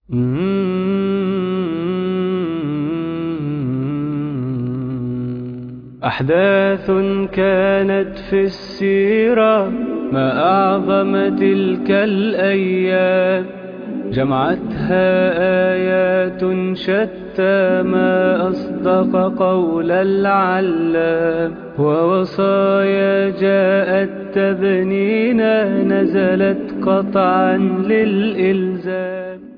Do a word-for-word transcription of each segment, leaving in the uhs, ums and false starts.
أحداث كانت في السيرة ما أعظم تلك الأيام، جمعتها آيات شتى ما أصدق قول العلام، ووصايا جاءت تبنينا نزلت قطعا للإلزام.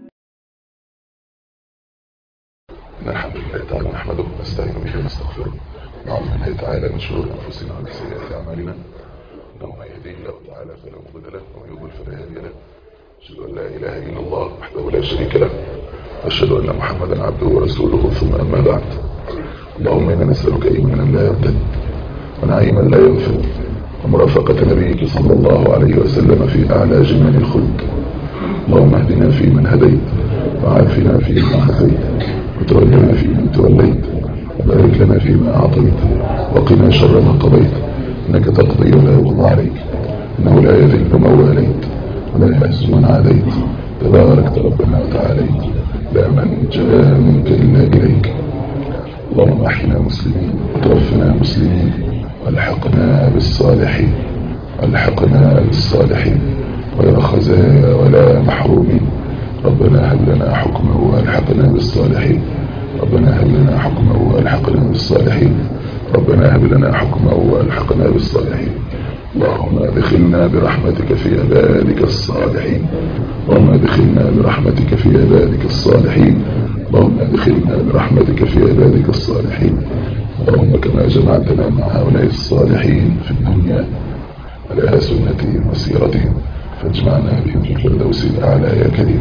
الحمد لله تعالى نحمده ونستعين به ونستغفره ونعوذ بالله تعالى من شرور انفسنا ومن سيئات اعمالنا، انه من يهديه الله تعالى فلا مضل له ومن يضلل فلا هادي له. اشهد ان لا اله الا الله وحده لا شريك له، واشهد ان محمدا عبده ورسوله، ثم اما بعد. اللهم انا نسالك ايمانا لا يرتد ونعيما لا ينفد ومرافقه نبيك صلى الله عليه وسلم في اعلى جنان الخلد. اللهم اهدنا فيمن هديت وعافنا فيمن عافيت وتولنا فيمن توليت وبارك لنا فيما أعطيت وقنا شر ما قضيت، إنك تقضي ولا يقضى عليك، إنه لا يذل من واليت ولا يعز من عاديت، تباركت ربنا وتعاليت، لا من جاء منك إلا إليك. اللهم احينا مسلمين وتوفنا مسلمين والحقنا بالصالحين والحقنا بالصالحين ولا خزايا ولا محرومين. ربنا هب لنا حكما والحقنا بالصالحين ربنا هب لنا حكما والحقنا بالصالحين ربنا هب لنا حكما والحقنا بالصالحين. اللهم ادخلنا برحمتك في عبادك الصالحين اللهم ادخلنا برحمتك في عبادك الصالحين اللهم ادخلنا برحمتك في عبادك الصالحين. اللهم كما جمعتنا مع هؤلاء الصالحين في الدنيا على سنة وسيرتهم فاجمعنا بهم في الفردوس الأعلى يا كريم.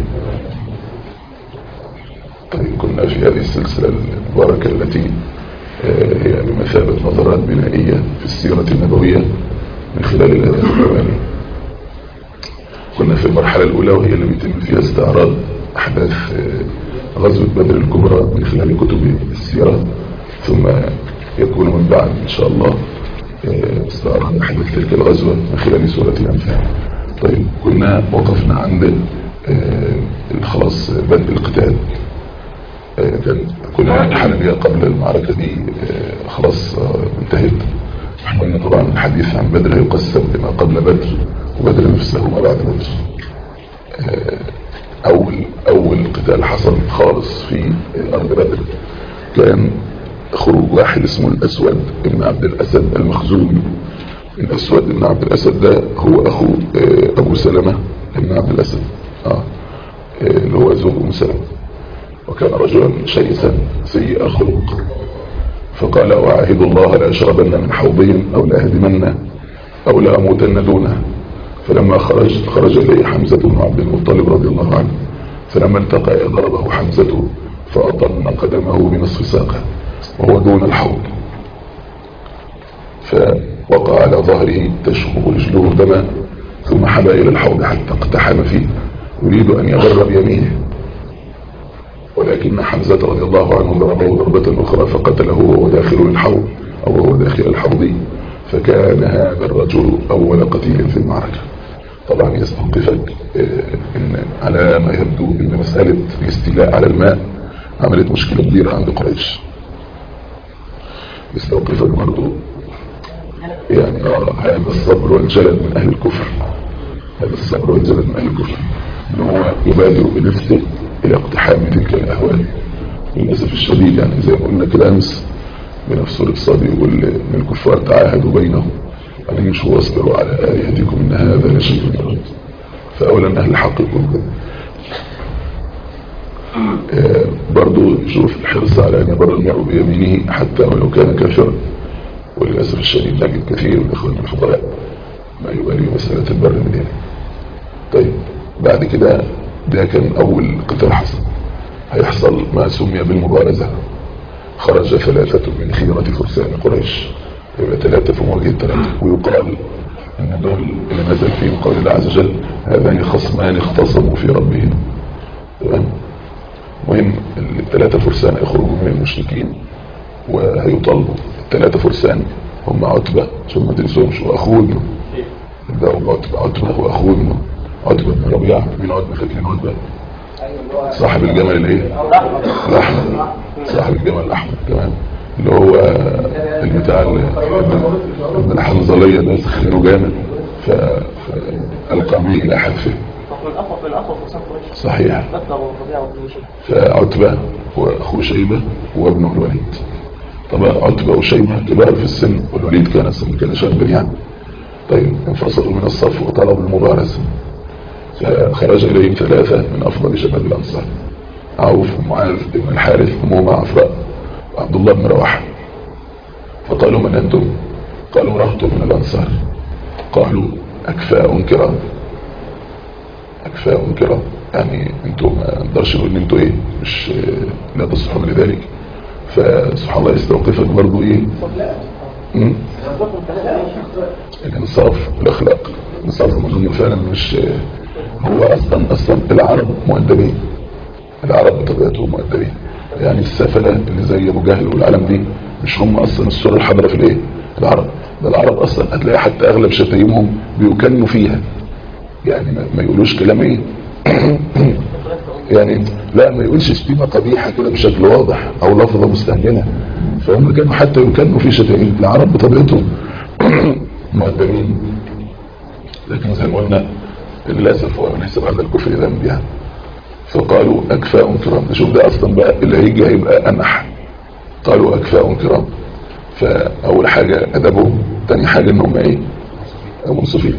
طيب، كنا في هذه السلسلة المباركة التي هي بمثابة نظرات بنائية في السيرة النبوية من خلال الآيات القرآنية. كنا في المرحلة الأولى وهي اللي بيتم فيها استعراض أحداث غزوة بدر الكبرى من خلال كتب السيرة، ثم يكون من بعد إن شاء الله استعراض أحداث تلك الغزوة من خلال سورة الأنفال. طيب، كنا وقفنا عند خلاص بدء القتال. كان كنا الحلقة قبل المعركة دي خلاص انتهت. احنا طبعا الحديث عن بدر يقسم لما قبل بدر وبدر نفسه وما بعد بدر. اول اول قتال حصل خالص في ارض بدر كان خروج واحد اسمه الاسود ابن عبد الاسد المخزومي. الاسود ابن عبد الاسد ده هو اخو ابو سلمة ابن عبد الاسد اه اللي هو زوج ام سلمة، وكان رجلا شيئا سيء الخلق. فقال: واعهد الله لاشربن من حوضهم او لاهدمن او لاموتن دونه. فلما خرج خرج اليه حمزة بن عبد المطلب رضي الله عنه، فلما التقى ضربه حمزة فاطن قدمه بنصف ساقه وهو دون الحوض، فوقع على ظهره تشخب رجله دما، ثم حبى الى الحوض حتى اقتحم فيه يريد ان يغر بيمينه، ولكن حمزة رضي الله عنه ضربه ضربة أخرى فقتله وهو داخل الحوض أو وهو داخل الحوض، فكان هذا الرجل أول قتيل في المعركة. طبعا يستوقفك إن على ما يبدو إن مسألة الاستيلاء على الماء عملت مشكلة كبيرة عند قريش. يستوقفك برضو يعني هذا الصبر والجلد من أهل الكفر هذا الصبر والجلد من أهل الكفر إن هو يبادر بنفسه إلى اقتحام تلك الأهوال. للأسف الشديد يعني زي ما قلنا كده أمس من سورة صاد يقول إن الكفار تعاهدوا بينهم أن يمشوا واصبروا على آلهتكم إن هذا لشيء يراد. فأولا أهل الحق يقولوا كده. آه برضو يشوف الحرص على أن يبر المرء بيمينه حتى ولو كان كافرا. وللأسف الشديد نجد كثير من إخوان الفضلاء ما يبالي مسألة البر من هنا. طيب، بعد كده ده كان أول قتال حصل. هيحصل ما سمي بالمبارزة. خرج ثلاثة من خيرة فرسان قريش، يبقى ثلاثة في مواجهة ثلاثة، ويقال إن دول اللي نزل فيهم قول الله عز وجل: هذان خصمان اختصموا في ربهم. تمام. مهم الثلاثة فرسان يخرجوا من المشركين وهيطلبوا. الثلاثة فرسان هم عتبة ثم ما تنسوهمش وأخوه ابنه. يبدأوا عتبة عتبة وأخوه ابنه عتبة بن ربيعة. من عتبة فاكرين عتبة؟ صاحب الجمل الايه الاحمر، صاحب الجمل الاحمر كمان اللي هو البتاع ابن الحنظليه ده سخنه جامد فالقى به الى حتفه. صحيح. فعتبه واخوه شيبه وابنه الوليد. طبعا عتبه وشيبه كبار في السن والوليد كان سن كان شابا يعني. طيب انفصلوا من الصف وطلبوا المبارزه، فخرج اليهم ثلاثه من افضل شباب الانصار، عوف ومعاذ بن الحارث ومومى عفراء وعبد الله بن رواحه. فقالوا من انتم؟ قالوا رهط من الانصار. قالوا اكفاء كرام. اكفاء كرام يعني انتم ما نقدرش نقول ان انتم ايه مش لا تصلحون لذلك. فسبحان الله يستوقفك برضو ايه الانصاف والاخلاق. الانصاف المظلم فعلا مش هو اصلا اصلا العرب مؤدبين، العرب بطبيعتهم مؤدبين يعني. السفله اللي زي ابو جهل والعالم دي مش هم اصلا الصوره الحاضره في الايه العرب. ده العرب اصلا هتلاقي حتى اغلب شتايمهم بيكنوا فيها يعني ما يقولوش كلام ايه يعني لا ما يقولش شتيمه قبيحه كده بشكل واضح او لفظه مستهجنه. فهم كانوا حتى يكنوا في شتايم. العرب بطبيعتهم مؤدبين، لكن زي ما قلنا للاسف هو ليس بعد الكفر ذنب يعني. فقالوا اكفاء كرام. شوف ده اصلا بقى اللي هيجي هيبقى انح. قالوا اكفاء كرام. فاول حاجه ادبهم، ثاني حاجه انهم ايه منصفين.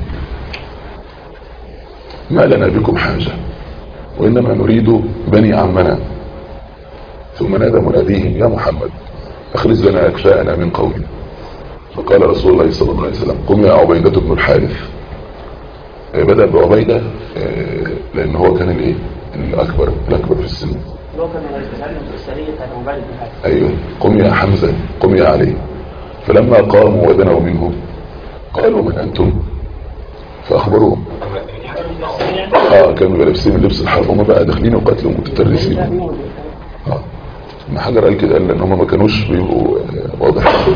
ما لنا بكم حاجه وانما نريد بني عمنا. ثم نادى مناديهم يا محمد اخرج لنا اكفاءنا من قومنا. فقال رسول الله صلى الله عليه وسلم قم يا عبيدة بن الحارث. بدأ بعبيدة لان هو كان الايه الاكبر الاكبر في السن. هو كان يستسلم في السريه بتاعت عبيدة بن الحارث. ايوه قم يا حمزه قم يا علي. فلما قاموا ودنوا منهم قالوا من انتم؟ فاخبروهم. اه كانوا لابسين لبس الحرب، هم بقى داخلين وقتلوا متترسين. اه ابن حجر قال كده، قال لان هم ما كانوش بيبقوا واضح.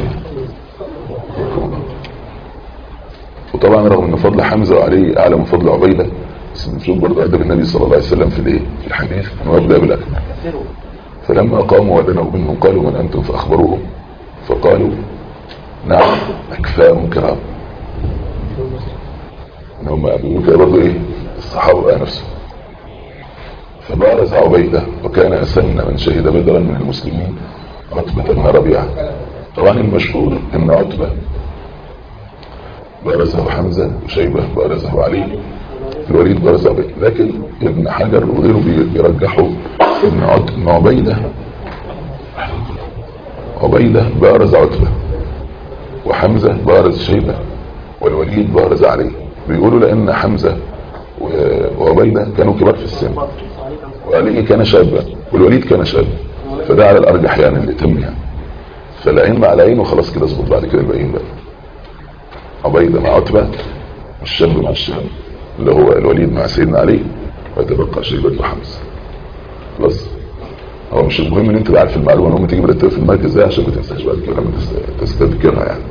وطبعا رغم ان فضل حمزه وعلي اعلى من فضل عبيده، بس نشوف برضه ادب النبي صلى الله عليه وسلم في الايه في الحديث انه يبدا بالاكمل. فلما قاموا ودنوا منهم قالوا من انتم؟ فاخبروهم. فقالوا نعم اكفاء كرام. ان هم بيقولوا كده برضه ايه الصحابه نفسهم. فبارز عبيده وكان اسن من شهد بدرا من المسلمين عتبه بن ربيعه. طبعا المشهور ان عتبه بارزه حمزه وشيبه بارزه علي، الوليد بارزه عبيده. لكن ابن حجر وغيره بيرجحوا ان عبيده عبيده بارز عتبه وحمزه بارز شيبه والوليد بارز علي. بيقولوا لان حمزه وعبيده كانوا كبار في السن وعلي كان شابا والوليد كان شابا، فده على الارجح يعني اللي تم يعني. فالعين مع العين وخلاص كده اظبط. بعد كده الباقيين بقى عبيده مع عتبه والشاب مع الشاب اللي هو الوليد مع سيدنا علي، ويتبقى شيبه وحمزه. خلاص هو مش المهم ان انت تبقى عارف المعلومه ان هم تيجي مرتبه في المركز ازاي عشان ما تنساش بعد كده لما تستذكرها يعني.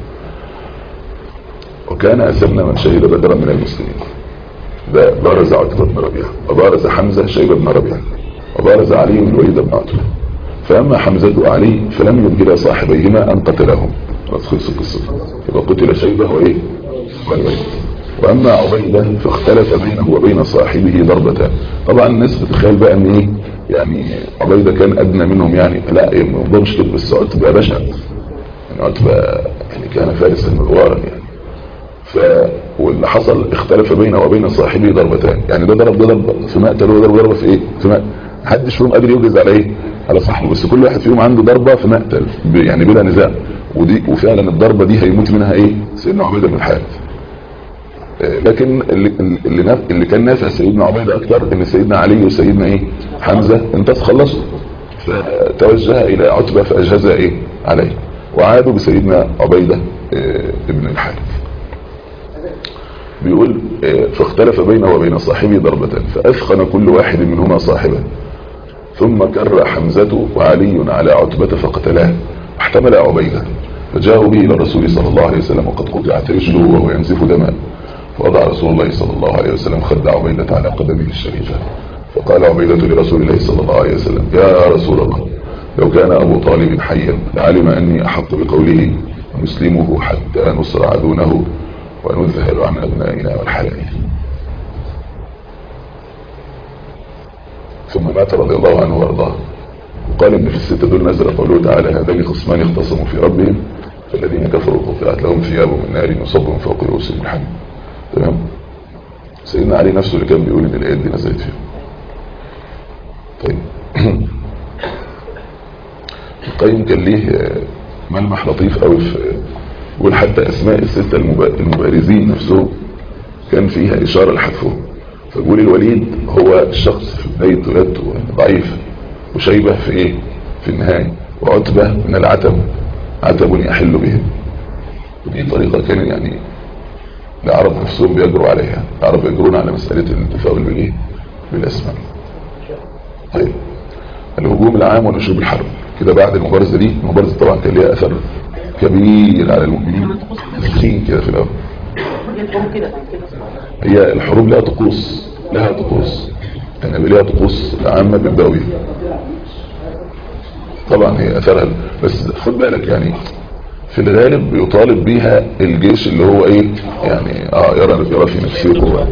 وكان اسمنا من شهد بدرا من المسلمين. ده بارز عتبه بن ربيعه وبارز حمزه شيبه بن ربيعه وبارز علي الوليد بن عتبه. فاما حمزه وعلي فلم يمكن صاحبيهما ان قتلهم، خلص القصه. يبقى قتل شيبه وايه والوليد. واما عبيده فاختلف بينه وبين صاحبه ضربتان. طبعا الناس بتتخيل بقى ان ايه يعني عبيده كان ادنى منهم يعني، لا الموضوع مش كده، بس عتبه بشع يعني. عتبه يعني كان فارسا مغوارا يعني. ف واللي حصل اختلف بينه وبين صاحبه ضربتان، يعني ده ضرب ده ضرب في مقتل وده ضرب ضربه في ايه في مقتل. محدش فيهم قادر يوجز على ايه على صاحبه، بس كل واحد فيهم عنده ضربه في مقتل يعني بلا نزاع. ودي وفعلا الضربه دي هيموت منها ايه سيدنا عبيده بن الحارث. لكن اللي اللي, اللي كان نافع سيدنا عبيده اكثر ان سيدنا علي وسيدنا ايه حمزه انتصروا خلصوا، فتوجه الى عتبه فاجهز ايه عليه وعادوا بسيدنا عبيده ابن الحارث. بيقول فاختلف بينه وبين صاحبه ضربتان فاثخن كل واحد منهما صاحبه، ثم كر حمزه وعلي على عتبه فقتلاه واحتمل عبيده، فجاءوا به الى الرسول صلى الله عليه وسلم وقد قطعت رجله وهو ينزف دماء. فوضع رسول الله صلى الله عليه وسلم خد عبيدة على قدمه الشريفة فقال عبيدة لرسول الله صلى الله عليه وسلم يا رسول الله لو كان أبو طالب حيا لعلم أني أحق بقوله نسلمه حتى نصرع دونه ونذهل عن أبنائنا والحلال. ثم مات رضي الله عنه وارضاه. وقال إن في الستة دول نزل قوله تعالى هذين خصمان اختصموا في ربهم فالذين كفروا قطعت لهم ثياب من نار يصب من فوق رؤوسهم الحميم. تمام. سيدنا علي نفسه اللي كان بيقول ان الايات دي نزلت فيه. طيب القيم كان ليه ملمح لطيف قوي في يقول حتى اسماء الستة المبارزين نفسهم كان فيها اشاره لحذفهم. فبيقول الوليد هو الشخص في بدايه ولادته ضعيف وشيبه في ايه في النهايه، وعتبه من العتب عتب يحل بهم. ودي طريقه كان يعني العرب نفسهم بيجروا عليها. العرب يجرون على مساله التفاؤل بالايه بالاسماء. طيب الهجوم العام ونشوب الحرب كده بعد المبارزه دي. المبارزه طبعا كان ليها اثر كبير على المؤمنين تسخين كده في الاول. هي الحروب لها طقوس لها طقوس يعني ليها طقوس عامه بيبداوا بيها. طبعا هي اثرها بس خد بالك يعني في الغالب بيطالب بيها الجيش اللي هو ايه يعني اه يرى يرى في نفسه قوه.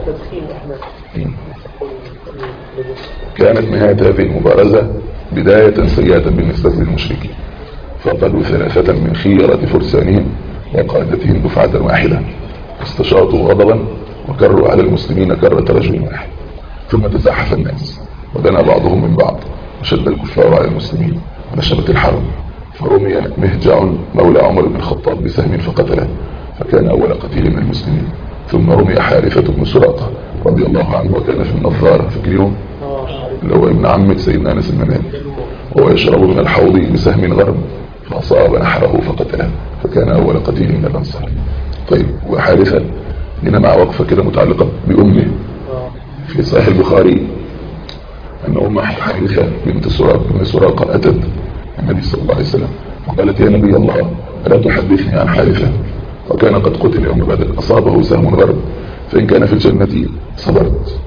كانت نهايه هذه المبارزه بدايه سيئه بالنسبه للمشركين. فقدوا ثلاثه من خيره فرسانهم وقادتهم دفعه واحده استشاطوا غضبا وكروا على المسلمين كره رجل واحد. ثم تزاحف الناس ودنا بعضهم من بعض وشد الكفار على المسلمين ونشبت الحرب. فرمي مهجع مولى عمر بن الخطاب بسهم فقتله فكان اول قتيل من المسلمين. ثم رمي حارثة بن سراقة رضي الله عنه وكان في النظارة فاكرينه اللي هو ابن عمة سيدنا انس بن مالك وهو يشرب من الحوض بسهم غرب فاصاب نحره فقتله فكان اول قتيل من الانصار. طيب وحارثة هنا مع وقفة كده متعلقة بأمه في صحيح البخاري أن أم حارثة بنت سراقة أتت النبي صلى الله عليه وسلم وقالت يا نبي الله ألا تحدثني عن حارثة وكان قد قتل يوم بدر أصابه سهم غرب فإن كان في الجنة صبرت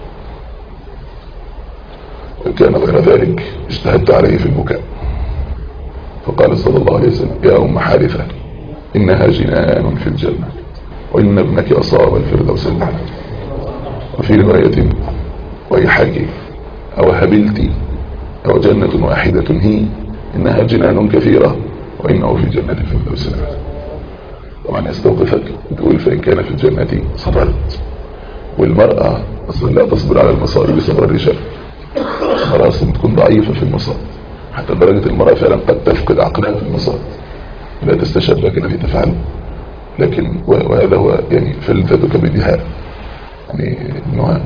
وإن كان غير ذلك اجتهدت عليه في البكاء. فقال صلى الله عليه وسلم يا أم حارثة إنها جنان في الجنة وإن ابنك أصاب الفردوس الأعلى. وفي رواية ويحكي أو هبلتي أو جنة واحدة هي إنها جنان كثيرة وإنه في جنة الفردوس الأعلى. طبعا يستوقفك تقول فإن كان في الجنة صبرت. والمرأة أصلا لا تصبر على المصائب بصبر الرجال. المرأة أصلا تكون ضعيفة في المصائب حتى درجة المرأة فعلا قد تفقد عقلها في المصائب لا تستشعر لك الذي تفعله. لكن وهذا هو يعني فلذة كبدها يعني انها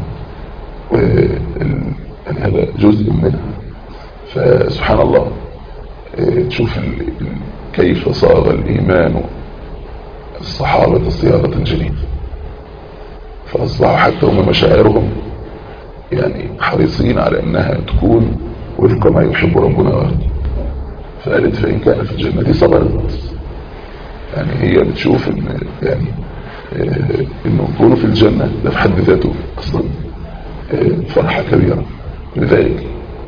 يعني هذا جزء منها. فسبحان الله تشوف كيف صاغ الإيمان الصحابة صياغة جديدة فأصبحوا حتى هم مشاعرهم يعني حريصين على أنها تكون وفق ما يحب ربنا ويرضى. فقالت فإن كان في الجنة صبرت يعني هي بتشوف ان يعني انه يكونوا في الجنة ده في حد ذاته اصلا فرحة كبيرة. لذلك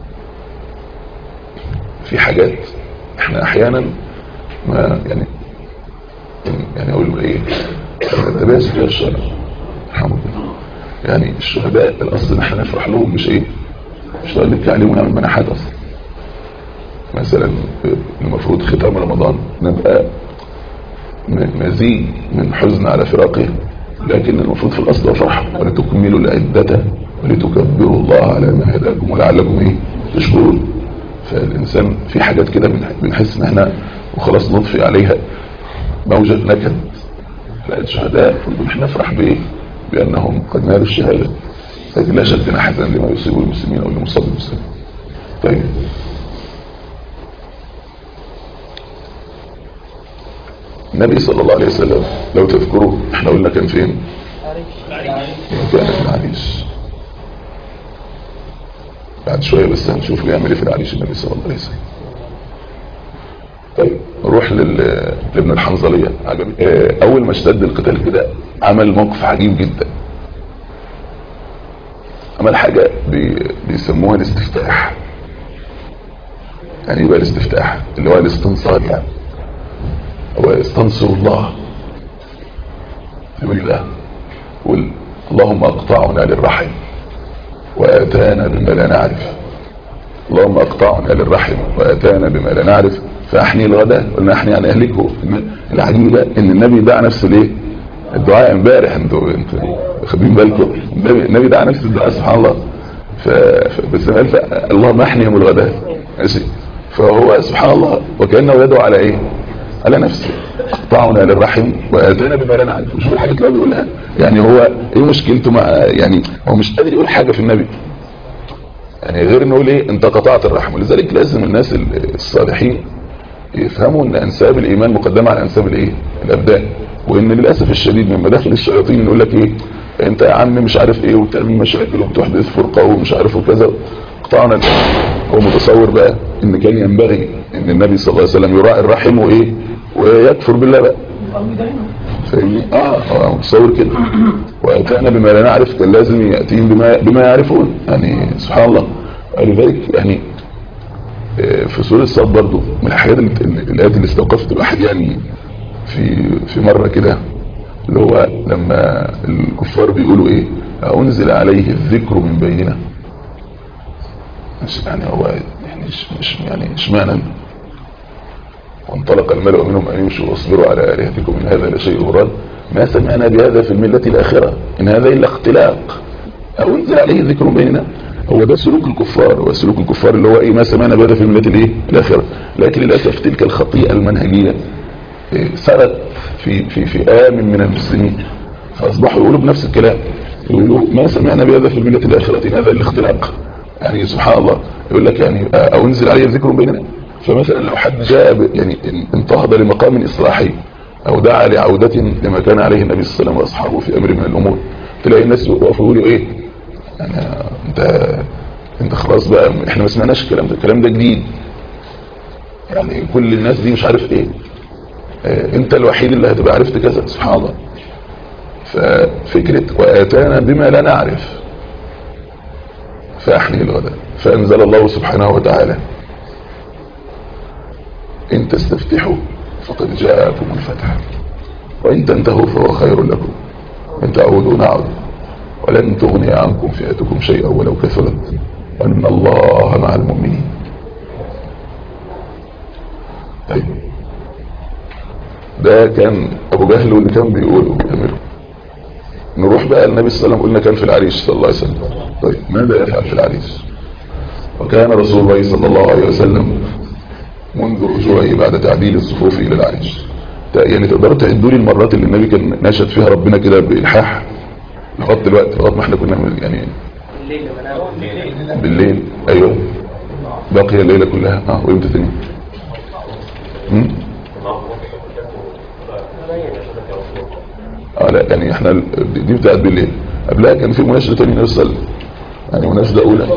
في حاجات احنا احيانا ما يعني يعني اقول ايه ما نتباس فيها الشرع الحمد لله. يعني الشهداء الاصل احنا نفرح لهم مش ايه مش نقول لك عليهم ونعمل مناحات اصلا. مثلا المفروض ختام رمضان نبقى مزيد من حزن على فراقه لكن المفروض في الاصل فرحه ولتكملوا العدة ولتكبروا الله على ما هداكم ولعلكم ايه تشكرون. فالانسان في حاجات كده بنحس ان احنا وخلاص نطفي عليها موجة نكد. لا الشهداء احنا نفرح بايه بانهم قد نالوا الشهاده لكن لا شك نحزن لما يصيب المسلمين او لمصاب المسلمين. طيب النبي صلى الله عليه وسلم لو تذكروا احنا قلنا كان فين كان في العريش. بعد شوية بس هنشوف بيعمل ايه في العريش النبي صلى الله عليه وسلم. طيب نروح لابن الحنظلية. اول ما اشتد القتال كده عمل موقف عجيب جدا. عمل حاجة بي بيسموها الاستفتاح. يعني يبقى الاستفتاح اللي هو الاستنصار، يعني هو استنصر الله. يقول له قل اللهم اقطعنا للرحم واتانا بما لا نعرف، اللهم اقطعنا للرحم واتانا بما لا نعرف فاحني الغداء. قلنا احني يعني اهلكه. العجيبه ان النبي دعا نفس الايه الدعاء امبارح. انتوا انتوا واخدين بالكم؟ النبي النبي دعا نفس الدعاء سبحان الله. ف بس قال اللهم احنيهم الغداء، ماشي. فهو سبحان الله وكانه يدعو على ايه؟ على نفسه. اقطعنا للرحم واتانا بما لا نعرف. شوف الحاجات اللي هو بيقولها. يعني هو ايه مشكلته مع، يعني هو مش قادر يقول حاجه في النبي يعني غير انه يقول ايه انت قطعت الرحم. ولذلك لازم الناس الصالحين يفهموا ان انساب الايمان مقدمه على انساب الايه الابدان. وان للاسف الشديد من مداخل الشياطين يقول لك ايه انت يا عم مش عارف ايه وبتعمل مشاكل وبتحدث فرقه ومش عارف وكذا. قطعنا. هو متصور بقى ان كان ينبغي ان النبي صلى الله عليه وسلم يراعي الرحم وايه ويكفر بالله بقى. فاهمني؟ اه هو متصور كده. واتانا بما لا نعرف كان لازم ياتيهم بما بما يعرفون. يعني سبحان الله. ولذلك يعني في سورة الصاد برضو من الحاجات الآيات اللي استوقفت الواحد يعني في في مرة كده، اللي هو لما الكفار بيقولوا ايه أنزل عليه الذكر من بيننا. يعني هو يعني مش يعني اشمعنى وانطلق الملأ منهم أن يمشوا واصبروا على آلهتكم إن هذا لشيء مراد ما سمعنا بهذا في الملة الآخرة إن هذا إلا اختلاق. أو انزل عليه الذكر من بيننا. هو ده سلوك الكفار. وسلوك الكفار اللي هو ايه ما سمعنا بهذا في الملة الايه الاخره. لكن للاسف تلك الخطيئه المنهجيه سرت في في فئام من المسلمين فاصبحوا يقولوا بنفس الكلام. يقولوا ما سمعنا بهذا في الملة الاخره إن هذا الاختلاق. يعني سبحان الله يقول لك يعني او انزل عليه الذكر بيننا. فمثلا لو حد جاء يعني انتهض لمقام اصلاحي او دعا لعودة لما كان عليه النبي صلى الله عليه وسلم واصحابه في امر من الامور تلاقي الناس يقفوا يقولوا ايه يعني انت انت خلاص بقى احنا ما سمعناش الكلام ده. الكلام ده جديد. يعني كل الناس دي مش عارف ايه اه انت الوحيد اللي هتبقى عرفت كذا. سبحان الله. ففكرة واتانا بما لا نعرف فاحني الغداء. فانزل الله سبحانه وتعالى ان تستفتحوا فقد جاءكم الفتح وان تنتهوا فهو خير لكم ان تعودوا نعود ولن تغني عنكم فئتكم شيئا ولو كثرت وان الله مع المؤمنين. طيب ده كان ابو جهل واللي كان بيقوله بيعمله. نروح بقى النبي صلى الله عليه وسلم. قلنا كان في العريش صلى الله عليه وسلم. طيب ماذا يفعل في العريش؟ وكان رسول الله صلى الله عليه وسلم منذ رجوعه بعد تعديل الصفوف الى العريش. يعني تقدروا تعدوا لي المرات اللي النبي كان ناشد فيها ربنا كده بالحاح لغايه دلوقتي لغايه ما احنا كنا يعني بالليل بالليل. ايوه باقي الليله كلها. اه وامتى تاني؟ اه لا يعني احنا دي بتاعت بالليل. قبلها كان في مناشده ثانيه نوصل يعني مناشده اولى.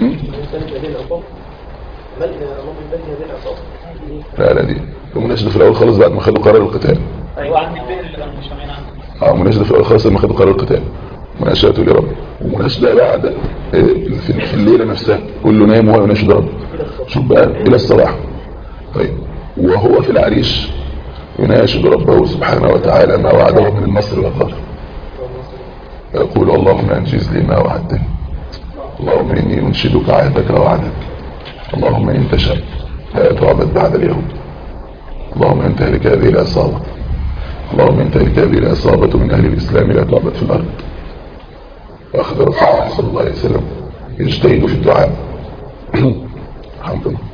لا لا دي مناشده في الاول خالص بعد ما خدوا قرار القتال. ايوه عند البئر اللي كانوا مش سامعين عنه. اه مناشده في الاول خالص لما خدوا قرار القتال. مناشده لرب. ومناشده بعد في الليله نفسها كله نايم وهو يناشد رب. شوف بقى الى الصباح. طيب وهو في العريش يناشد ربه سبحانه وتعالى ما وعده من النصر والظفر. يقول اللهم انجز لي ما وعدتني اللهم اني انشدك عهدك ووعدك اللهم ان تشاء لا تعبد بعد اليوم اللهم ان تهلك هذه العصابه اللهم ان تهلك هذه العصابه من اهل الاسلام لا تعبد في الارض. واخذ رسول الله صلى الله عليه وسلم يجتهد في الدعاء. الحمد لله.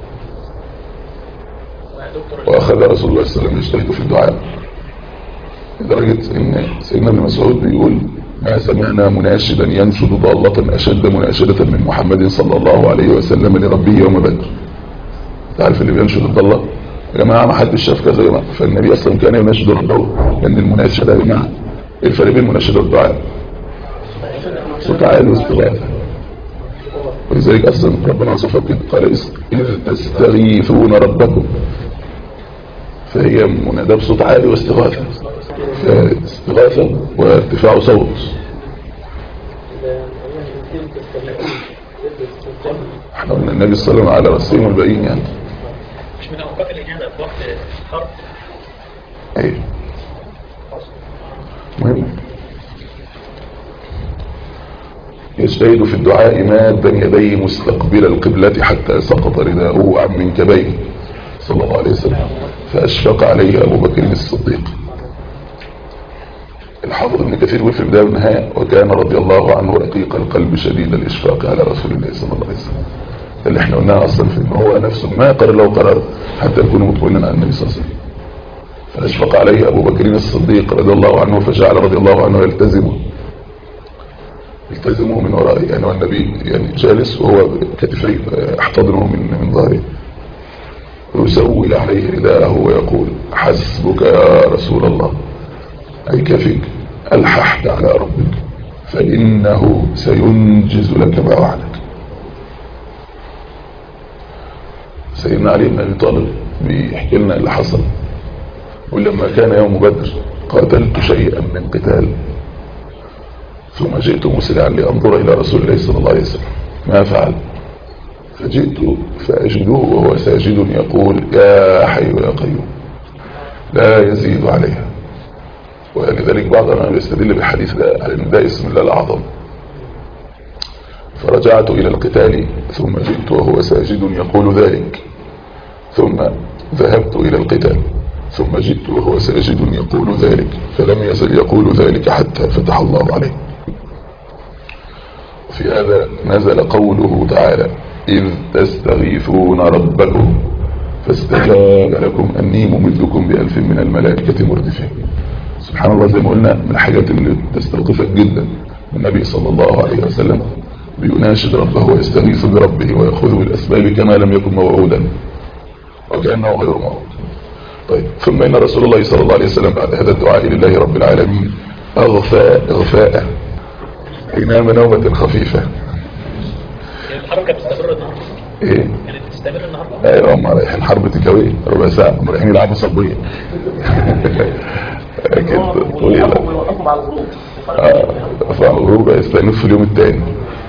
واخذ رسول الله صلى الله عليه وسلم يجتهد في الدعاء لدرجه ان سيدنا ابن مسعود بيقول ما سمعنا مناشدا ينشد ضالة اشد مناشدة من محمد صلى الله عليه وسلم لربه يوم بدر. تعرف اللي بينشد الضالة يا جماعه ما حدش شاف كذا يا جماعه. فالنبي اصلا كان يناشد ربه لان المناشده يا جماعه ايه الفرق بين المناشده والدعاء؟ صوت عالي واستغاثه. ولذلك اصلا ربنا وصفه كده قال اذ تستغيثون ربكم فهي مناداه بصوت عالي واستغاثه. فاستغاثه وارتفاع صوت. احنا قلنا النبي صلى الله عليه وسلم على رأسهم الباقيين يعني. مش من اوقات الاجازه في وقت الحرب. ايه مهم. يجتهد في الدعاء مادا يديه مستقبل القبلة حتى سقط رداؤه عن منكبيه صلى الله عليه وسلم فأشفق عليه أبو بكر الصديق. الحافظ ابن كثير في البداية والنهاية وكان رضي الله عنه رقيق القلب شديد الإشفاق على رسول الله صلى الله عليه وسلم. اللي احنا قلناها أصلا في إنه هو نفسه ما قرر له قرار حتى يكون مطمئنا عن النبي صلى الله عليه وسلم. فأشفق عليه أبو بكر الصديق رضي الله عنه فجعل رضي الله عنه يلتزمه يلتزمه من ورائه يعني والنبي يعني جالس وهو كتفيه احتضنه من من ظهره ويسول عليه رداءه ويقول حسبك يا رسول الله أي كفيك ألححت على ربك فإنه سينجز لك ما وعدك. سيدنا علي بن أبي طالب بيحكي لنا اللي حصل ولما كان يوم بدر قاتلت شيئا من قتال ثم جئت مسرعا لأنظر إلى رسول الله صلى الله عليه وسلم ما فعل فجئت فأجده وهو ساجد يقول يا حي يا قيوم لا يزيد عليها. ولذلك بعضنا يستدل بحديث ده على ان ده اسم الله الأعظم. فرجعت إلى القتال ثم جئت وهو ساجد يقول ذلك ثم ذهبت إلى القتال ثم جئت وهو ساجد يقول ذلك فلم يزل يقول ذلك حتى فتح الله عليه. في هذا نزل قوله تعالى إذ تستغيثون ربكم فاستجاب لكم أني ممدكم بألف من الملائكة مردفين. سبحان الله زي ما قلنا من الحاجات اللي تستوقفك جدا النبي صلى الله عليه وسلم بيناشد ربه ويستغيث بربه ويأخذ بالأسباب كما لم يكن موعودا وكأنه غير موعود. طيب ثم إن رسول الله صلى الله عليه وسلم بعد هذا الدعاء لله رب العالمين أغفى إغفاء ينام نومة خفيفة. الحرب كانت تستمر النهارده. ايه كانت تستمر النهارده. ايوه هم رايحين حرب تكاويه ربع ساعه هم رايحين يلعبوا صبيه. اكيد طويله. ويوقفوا مع الغروب. اه فالغروب هيستأنف في اليوم الثاني.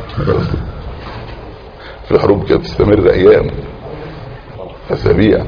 في حروب كانت تستمر ايام اسابيع.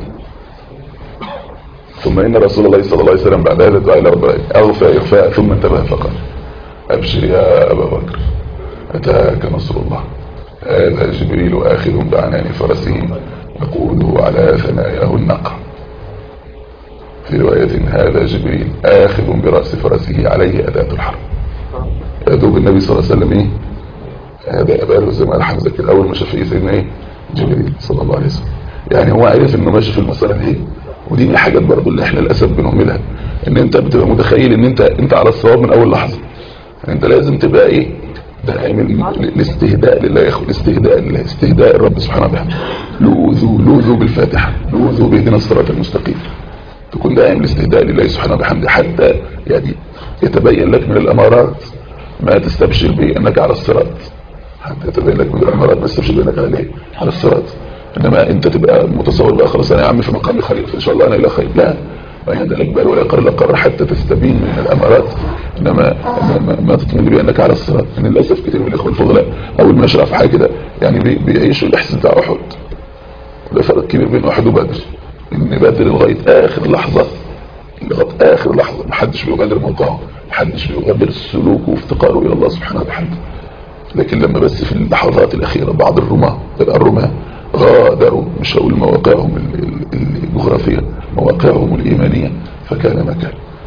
ثم ان رسول الله صلى الله عليه وسلم بعد هذا الدعاء الى رب العالمين اغفى اغفاء ثم انتبه فقال ابشر يا ابا بكر اتاك نصر الله هذا جبريل آخذ بعنان فرسه يقوده على ثناياه النقع. في رواية هذا جبريل آخذ برأس فرسه عليه أداة الحرب. يدوب النبي صلى الله عليه وسلم ايه هذا أباله زي ما الحمزة كده أول ما شاف ايه سيدنا ايه جبريل صلى الله عليه وسلم. يعني هو عارف انه ماشي في المسار دي ودي من الحاجات برضو اللي احنا للأسف بنهملها ان انت بتبقى متخيل ان انت انت على الصواب من اول لحظة. انت لازم تبقى ايه دائم الاستهداء لله يا اخو الاستهداء لله استهداء الرب سبحانه وتعالى لوذوا لوذوا بالفاتحه لوذوا بهدنا الصراط المستقيم. تكون دائم الاستهداء لله سبحانه وبحمده حتى يعني يتبين لك من الامارات ما تستبشر به انك على الصراط. حتى يتبين لك من الامارات ما تستبشر بانك على ايه على الصراط. انما انت تبقى متصور بقى خلاص انا يا عم في مقام خير فان شاء الله انا الى خير. لا ويهدى الأكبر ولا يقر الأقر حتى تستبين من الأمارات إنما ما, ما تطمئن بأنك على الصراط. يعني للأسف كتير من الإخوة الفضلاء أول ما يشرع في حاجة كده يعني بي بيعيشوا الإحساس بتاع أحد. ده فرق كبير بين أحد وبدر إن بدر لغاية آخر لحظة لغاية آخر لحظة محدش بيغادر موقعه محدش بيغادر سلوكه وافتقاره إلى الله سبحانه وتعالى. لكن لما بس في اللحظات الأخيرة بعض الرماة الرماة غادروا مش هقول مواقعهم الجغرافية مواقعهم الإيمانية فكان مكان.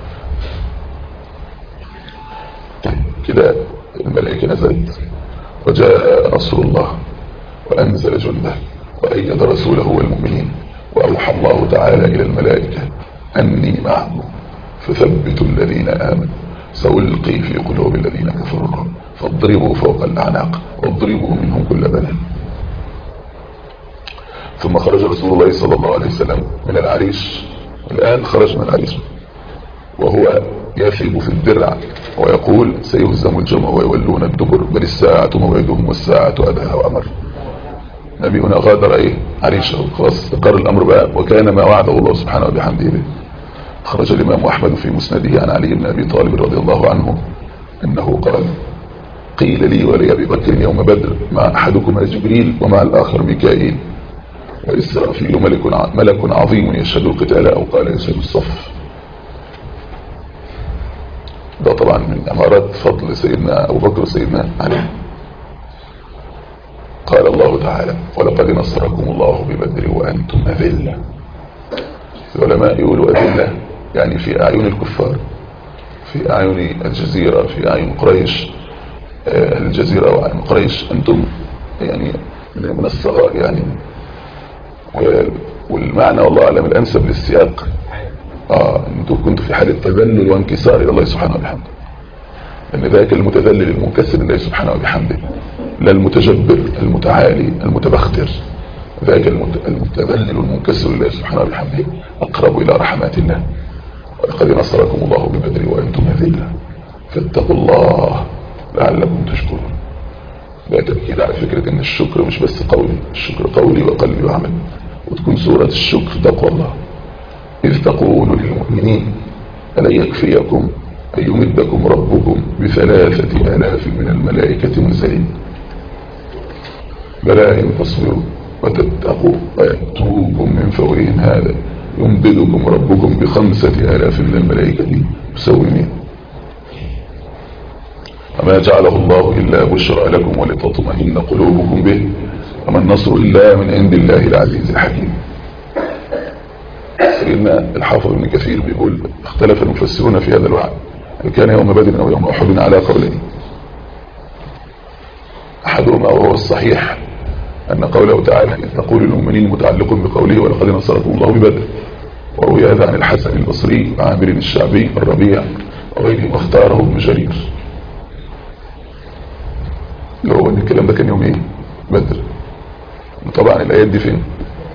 كده الملائكة نزلت وجاء نصر الله وأنزل جنده وأيد رسوله والمؤمنين وأوحى الله تعالى إلى الملائكة أني معكم فثبتوا الذين آمنوا سألقي في قلوب الذين كفروا فاضربوا فوق الأعناق واضربوا منهم كل بنان. ثم خرج رسول الله صلى الله عليه وسلم من العريش. الآن خرج من العريش وهو يثب في الدرع ويقول سيهزم الجمع ويولون الدبر بل الساعة موعدهم والساعة أدهى وأمر. نبي هنا غادر ايه عريشه خلاص استقر الأمر بقى وكان ما وعده الله سبحانه وبحمده به. خرج الإمام أحمد في مسنده عن علي بن أبي طالب رضي الله عنه أنه قال قيل لي ولأبي بكر يوم بدر مع أحدكما جبريل ومع الآخر ميكائيل وإسرافيل ملك ملك عظيم يشهد القتال أو قال يشهد الصف. ده طبعا من أمارات فضل سيدنا أبو بكر وسيدنا علي. قال الله تعالى ولقد نصركم الله ببدر وأنتم أذلة. العلماء يقولوا أذلة يعني في أعين الكفار، في أعين الجزيرة، في أعين قريش، أهل الجزيرة وأعين قريش أنتم يعني من الصغار يعني. والمعنى والله أعلم الأنسب للسياق آه أنتم كنتم في حالة تذلل وانكسار إلى الله سبحانه وبحمده، لأن ذاك المتذلل المنكسر لله سبحانه وبحمده، لا المتجبر المتعالي المتبختر، ذاك المتذلل المنكسر لله سبحانه وبحمده أقرب إلى رحمات الله. ولقد نصركم الله ببدر وأنتم أذلة فاتقوا الله لعلكم تشكرون. ده تأكيد على فكرة ان الشكر مش بس قولي، الشكر قولي وقلبي وعمل، وتكون سورة الشكر تقوى الله. إذ تقول للمؤمنين ألا يكفيكم أن يمدكم ربكم بثلاثة آلاف من الملائكة منزلين بلى إن تصبروا وتتقوا ويأتوكم من فورهم هذا يمددكم ربكم بخمسة آلاف من الملائكة مسومين. وما جعله الله إلا بشرى لكم ولتطمئن قلوبكم به وما النصر إلا من عند الله العزيز الحكيم. سيدنا الحافظ ابن كثير بيقول اختلف المفسرون في هذا الوعد هل كان يوم بدر أو يوم أحد على قولين. أحدهما وهو الصحيح أن قوله تعالى إذ تقول المؤمنين متعلق بقوله ولقد نصركم الله ببدر، وروي هذا عن الحسن البصري وعامر الشعبي الربيع وغيره واختاره ابن جرير. اللي هو ان الكلام ده كان يوم ايه؟ بدر. وطبعا الايات دي فين؟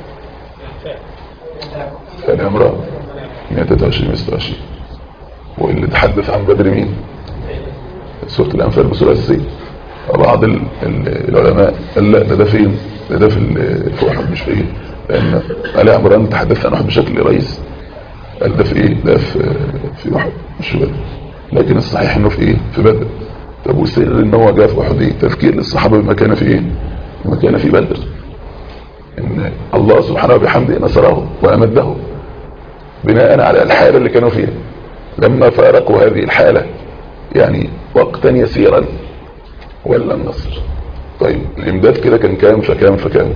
في الامراء مئة وثلاثة وعشرين مئة وعشرين. واللي تحدث عن بدر مين؟ سورة الانفال بسورة السيد. وبعض العلماء قال لا ده ده فين؟ ده ده في احد مش فين، لان آل عمران تحدث عن احد بشكل رئيسي. قال ده في ايه؟ ده في في احد مش في بدر، لكن الصحيح انه في ايه؟ في بدر. طب وسر ان هو جاء في احد ايه؟ تذكير للصحابه بما كان في ايه؟ بما كان في بدر، ان الله سبحانه وبحمده نصره وامده بناء على الحاله اللي كانوا فيها. لما فارقوا هذه الحاله يعني وقتا يسيرا ولا النصر. طيب الامداد كده كان كام فكام فكام؟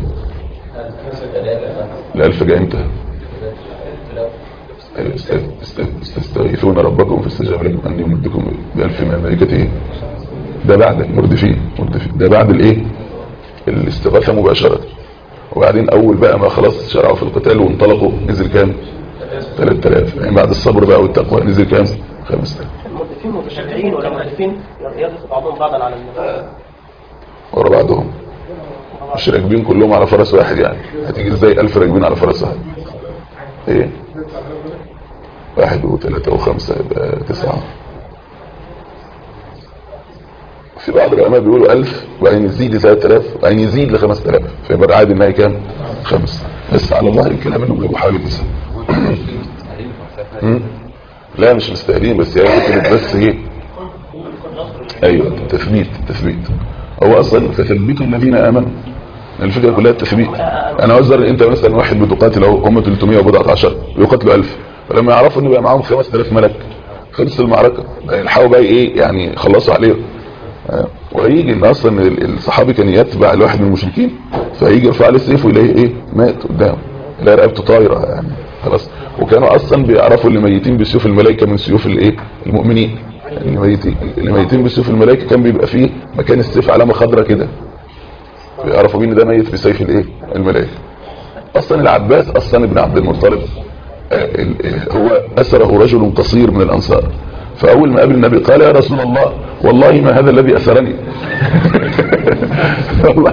الالف جاء امتى؟ استستغيثون ربكم فاستجاب لكم اني امدكم بألف من الملائكة. ده بعد المردفين مردفين ده بعد الايه؟ الاستغاثة مباشرة. وبعدين اول بقى ما خلاص شرعوا في القتال وانطلقوا نزل كام؟ ثلاثة آلاف. يعني بعد الصبر بقى والتقوى نزل كام؟ خمسة آلاف. المردفين متشكلين ولا مؤلفين يرضي بعضهم بعضا على ورا بعضهم مش راكبين كلهم على فرس واحد. يعني هتيجي ازاي ألف راكبين على فرس واحد؟ ايه؟ واحد وثلاثة وخمسة يبقى تسعة. في بعض العلماء بيقولوا ألف وبعدين يزيد لثلاثة آلاف وبعدين يزيد لخمسة آلاف، فيبقى عادي انها كام؟ خمسة. بس على الله الكلام انهم بيبقوا حوالي تسعة. لا مش مستاهلين، بس هي فكرة بس ايه؟ ايوه تثبيت تثبيت. هو اصلا فثبتوا الذين امنوا. الفكرة كلها التثبيت. انا اوزر انت مثلا واحد بتقاتل اهو هم ثلاثمائة وبضعة عشر ويقاتلوا ألف، فلما يعرفوا ان بقى معاهم خمسة آلاف ملك خلص المعركة. يلحقوا بقى ايه يعني يخلصوا عليه. وهيجي ان اصلا الصحابي كان يتبع الواحد من المشركين فيجي يرفع عليه السيف ويلاقيه ايه؟ مات قدامه، لا رقبته طايره يعني خلاص. وكانوا اصلا بيعرفوا اللي ميتين بسيوف الملائكه من سيوف الايه؟ المؤمنين. اللي ميتين اللي ميتين بسيوف الملائكه كان بيبقى فيه مكان السيف علامه خضراء كده، بيعرفوا بيه ان ده ميت بسيف الايه؟ الملائكه. اصلا العباس اصلا ابن عبد المطلب هو أسره رجل قصير من الأنصار، فأول ما قابل النبي قال يا رسول الله والله ما هذا الذي أسرني. والله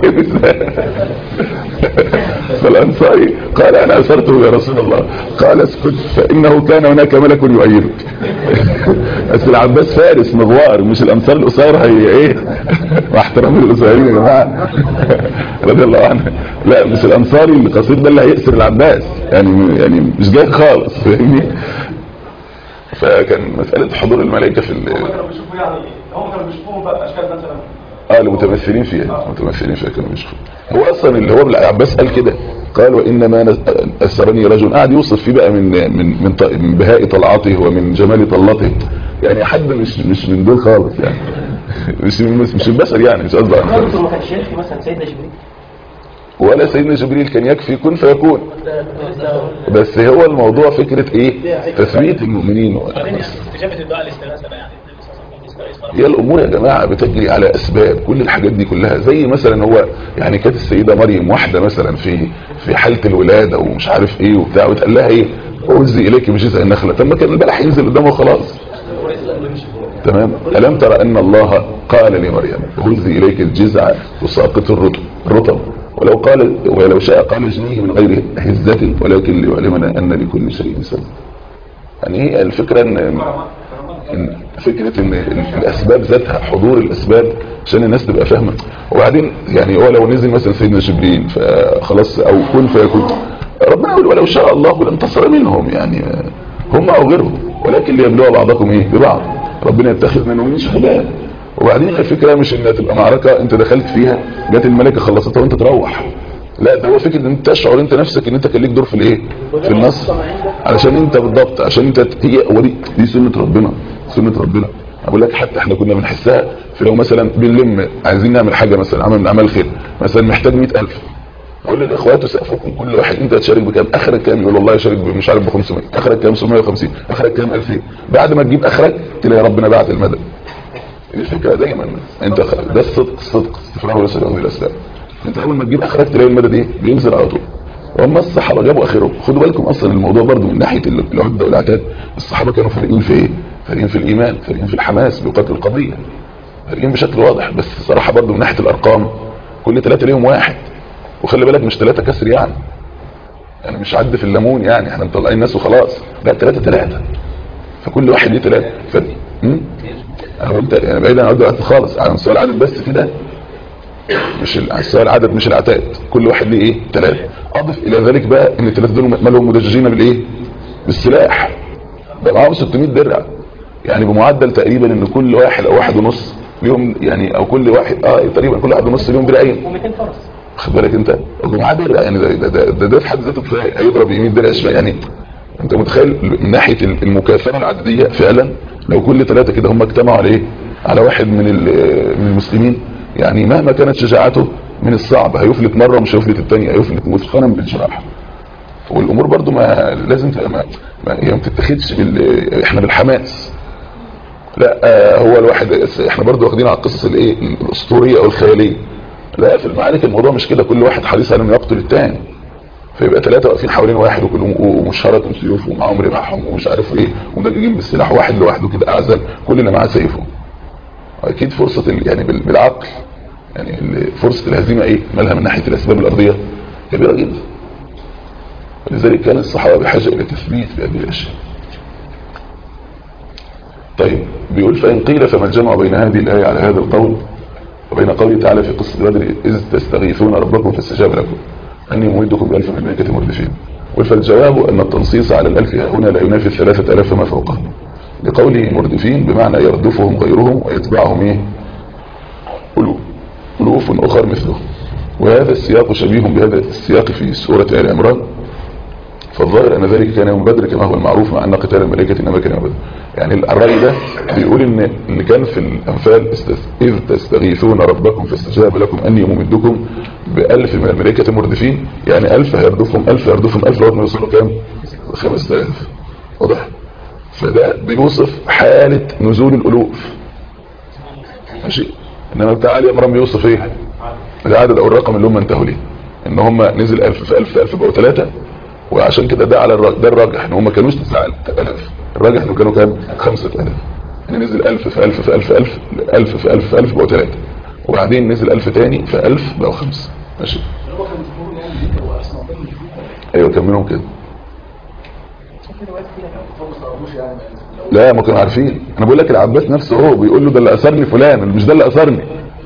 فالأنصاري قال أنا أسرته يا رسول الله. قال اسكت فإنه كان هناك ملك يؤيدك. بس العباس فارس مغوار، مش الأنصار القصير هي إيه؟ مع احترامي للقصيرين يا جماعة رضي الله عنه. لا مش الأنصاري القصير ده اللي هيأسر العباس، يعني يعني مش جاي خالص فاهمني. فكان مسألة حضور الملائكة في ال هم كانوا بيشوفوا يعني هم كانوا بيشوفوهم بقى اشكال مثلا اه المتمثلين فيها متمثلين فيها كانوا بيشوفوا. هو اصلا اللي هو ابن عباس قال كده، قال وانما اسرني رجل، قاعد يوصف فيه بقى من من من, من بهاء طلعته ومن جمال طلته، يعني حد مش مش من دول خالص يعني مش مش البشر يعني، مش قصدي ما كانش يكفي مثلا سيدنا جبريل ولا سيدنا جبريل كان يكفي كن فيكون، بس هو الموضوع فكرة ايه؟ تثبيت المؤمنين. استجابة الدعاء الاستغاثة بقى يعني هي الامور يا جماعة بتجري على اسباب، كل الحاجات دي كلها زي مثلا هو يعني كانت السيدة مريم واحدة مثلا في في حالة الولادة ومش عارف ايه وبتاع، وتقال لها ايه؟ وهزي اليك بجذع النخلة، طب ما كان البلح ينزل قدامه خلاص. تمام. ألم ترى أن الله قال لمريم هزي إليك الجذع تساقط الرطب الرطب ولو قال ولو شاء قال اجنيه من غير هزة ولكن ليعلمنا أن لكل شيء سبب. يعني هي الفكرة ان, إن فكرة ان الاسباب ذاتها، حضور الاسباب عشان الناس تبقى فاهمة. وبعدين يعني هو لو نزل مثلا سيدنا جبريل فخلاص او كن فيكون، ربنا يقول ولو شاء الله لانتصر منهم يعني هم او غيرهم، ولكن ليبلوا بعضكم ايه ببعض، ربنا يتخذ منهم من شهداء. وبعدين الفكرة مش انها تبقى معركة انت دخلت فيها جات الملكة خلصتها وانت تروح، لا ده هو فكرة ان انت تشعر انت نفسك ان انت كان ليك دور في الايه في النصر، علشان انت بالضبط عشان انت هي ودي دي سنة ربنا سنة ربنا. اقول لك حتى احنا كنا بنحسها في لو مثلا بنلم عايزين نعمل حاجة مثلا عمل من اعمال خير مثلا محتاج مئة ألف، اقول للاخوات وسقفكم كل واحد انت هتشارك بكام، اخرك كام؟ يقول والله شارك مش عارف ب خمسمية، اخرك كام؟ سبعمية وخمسين، اخرك كام؟ ألفين. بعد ما تجيب اخرك تلاقي ربنا بعت المدد. الفكرة دايما انت ده الصدق الصدق استفراغ ورسل عن الاسلام، انت اول ما تجيب اخرك تلاقي المدد ايه بينزل على طول. واما الصحابه جابوا اخرهم، خدوا بالكم اصلا الموضوع برضو من ناحيه العده والعتاد، الصحابه كانوا فارقين في ايه؟ فارقين في الايمان، فارقين في الحماس بقتل القضيه، فارقين بشكل واضح. بس صراحه برضو من ناحيه الارقام كل ثلاثه ليهم واحد، وخلي بالك مش ثلاثه كسر يعني يعني مش عد في الليمون يعني احنا مطلعين الناس وخلاص، لا ثلاثه ثلاثه، فكل واحد ليه ثلاثه فرق. انا قلت يعني بعيد عن العدد خالص على مستوى العدد بس كده، مش السؤال العدد مش العتاد، كل واحد ليه ايه ثلاثه. اضف الى ذلك بقى ان الثلاثه دول مالهم مدججين بالايه بالسلاح، بقى معاهم ستمية درع، يعني بمعدل تقريبا ان كل واحد او واحد ونص ليهم يعني او كل واحد اه تقريبا كل واحد ونص ليهم درعين ومئتين فرس، خد بالك انت ومعاه درع يعني ده ده ده, ده, ده في حد ذاته كفايه هيضرب مية درع شويه يعني. انت متخيل من ناحيه المكافاه العدديه فعلا لو كل ثلاثه كده هم اجتمعوا على ايه على واحد من من المسلمين، يعني مهما كانت شجاعته من الصعب هيفلت مره ومش هيفلت الثانيه، هيفلت مثقلا بالجراح. والامور برضو ما لازم تبقى ما, ما هي ما بتتاخدش بال احنا بالحماس، لا آه هو الواحد احنا برضو واخدين على القصص الايه الاسطوريه او الخياليه، لا في المعارك الموضوع مش كده، كل واحد حريص على انه يقتل الثاني، فيبقى ثلاثه واقفين حوالين واحد وكلهم ومشهرة سيوف ومعاهم رماحهم ومش عارف ايه ومدججين بالسلاح، واحد لوحده كده اعزل كل اللي معاه سيفه. اكيد فرصه يعني بالعقل يعني فرصه الهزيمه ايه مالها من ناحيه الاسباب الارضيه كبيره جدا، ولذلك كان الصحابه بحاجه الى تثبيت بهذه الاشياء. طيب بيقول فان قيل فما الجمع بين هذه الايه على هذا القول وبين قوله تعالى في قصه بدر اذ تستغيثون ربكم فاستجاب لكم اني ممدكم بألف من الملائكه مردفين، فالجواب ان التنصيص على الالف هنا لا ينافي الثلاثه الاف فما فوقه، لقوله مردفين بمعنى يردفهم غيرهم ويتبعهم ايه ألوف ألوف أخر مثله. وهذا السياق شبيه بهذا السياق في سورة آل عمران، فالظاهر أن ذلك كان يوم بدر كما هو المعروف مع أن قتال الملائكة إنما كان يوم بدر. يعني الرأي ده بيقول إن اللي كان في الأنفال إذ تستغيثون ربكم فاستجاب لكم أني ممدكم بألف من الملائكة مردفين، يعني ألف هيردفهم ألف هيردفهم ألف لغاية ما يوصلوا كام؟ خمسة آلاف. واضح؟ فده بيوصف حالة نزول الألوف ماشي. انما بتاع علي امران بيوصف ايه العدد او الرقم اللي هم انتهوا ليه، ان هم نزل ألف في ألف في ألف بقوا ثلاثة، وعشان كده ده على الراجح، ده الراجح ان هم كانوش تسعة آلاف، الراجح انه كانوا كام خمسة آلاف، يعني نزل ألف في ألف في ألف في ألف ألف في ألف في ألف بقوا ثلاثة، وبعدين نزل ألف تاني في ألف بقوا خمسة ماشي. ايوه كملهم كده. لا ما كانوا عارفين، انا بقول لك العباس نفسه هو بيقول له ده اللي اثرني فلان مش ده اللي اثرني.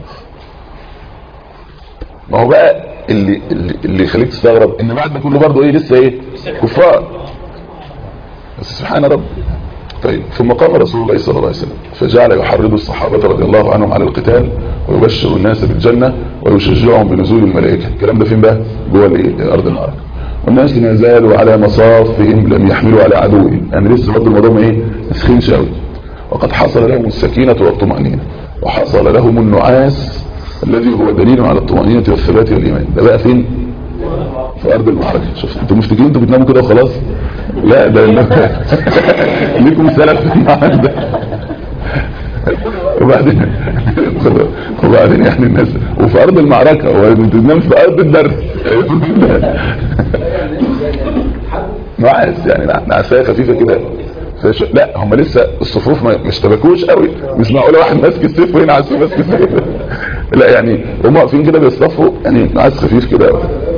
ما هو بقى اللي اللي, اللي يخليك تستغرب ان بعد ما كله برضه ايه لسه ايه كفار، بس سبحان رب. طيب ثم قام رسول الله صلى الله عليه وسلم فجعل يحرض الصحابة رضي الله عنهم على القتال ويبشر الناس بالجنة ويشجعهم بنزول الملائكة. الكلام ده فين بقى؟ جوه الايه؟ ارض المعركة. والناس ما زالوا على مصافهم لم يحملوا على عدوهم، يعني لسه برضه الموضوع ايه؟ مسخينش قوي. وقد حصل لهم السكينة والطمأنينة وحصل لهم النعاس الذي هو دليل على الطمأنينة والثبات والإيمان. ده بقى فين؟ في أرض المعركة. شوف انتوا مفتكرين انتوا بتناموا كده وخلاص؟ لا ده ليكم سلف في المعنى ده. وبعدين وبعدين يعني الناس وفي أرض المعركة وبتنام في أرض الدرس نعاس، يعني نعساية خفيفة كده. لا هم لسه الصفوف ما اشتبكوش قوي، مش معقوله واحد ماسك السيف وينعس ماسك السيف. لا يعني هم واقفين كده بيصطفوا، يعني نعاس خفيف كده.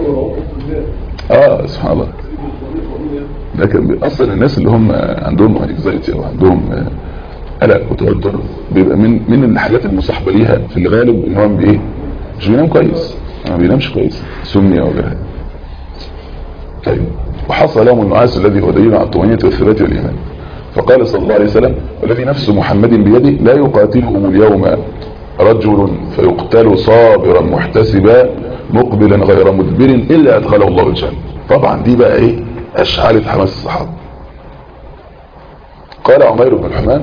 اه سبحان الله. لكن اصلا الناس اللي هم عندهم انكزايتي او عندهم قلق وتوتر بيبقى من من الحاجات المصاحبه ليها في الغالب ان هو بايه؟ مش بينام كويس، ما بينامش كويس، سمنه او غيرها. طيب وحصل لهم النعاس الذي هو دليل على الطمأنينة والثبات والإيمان. فقال صلى الله عليه وسلم: والذي نفس محمد بيده لا يقاتلهم اليوم رجل فيقتل صابرا محتسبا مقبلا غير مدبر إلا أدخله الله الجنة. طبعا دي بقى ايه؟ أشعلت حماس الصحابة. قال عمير بن الحمام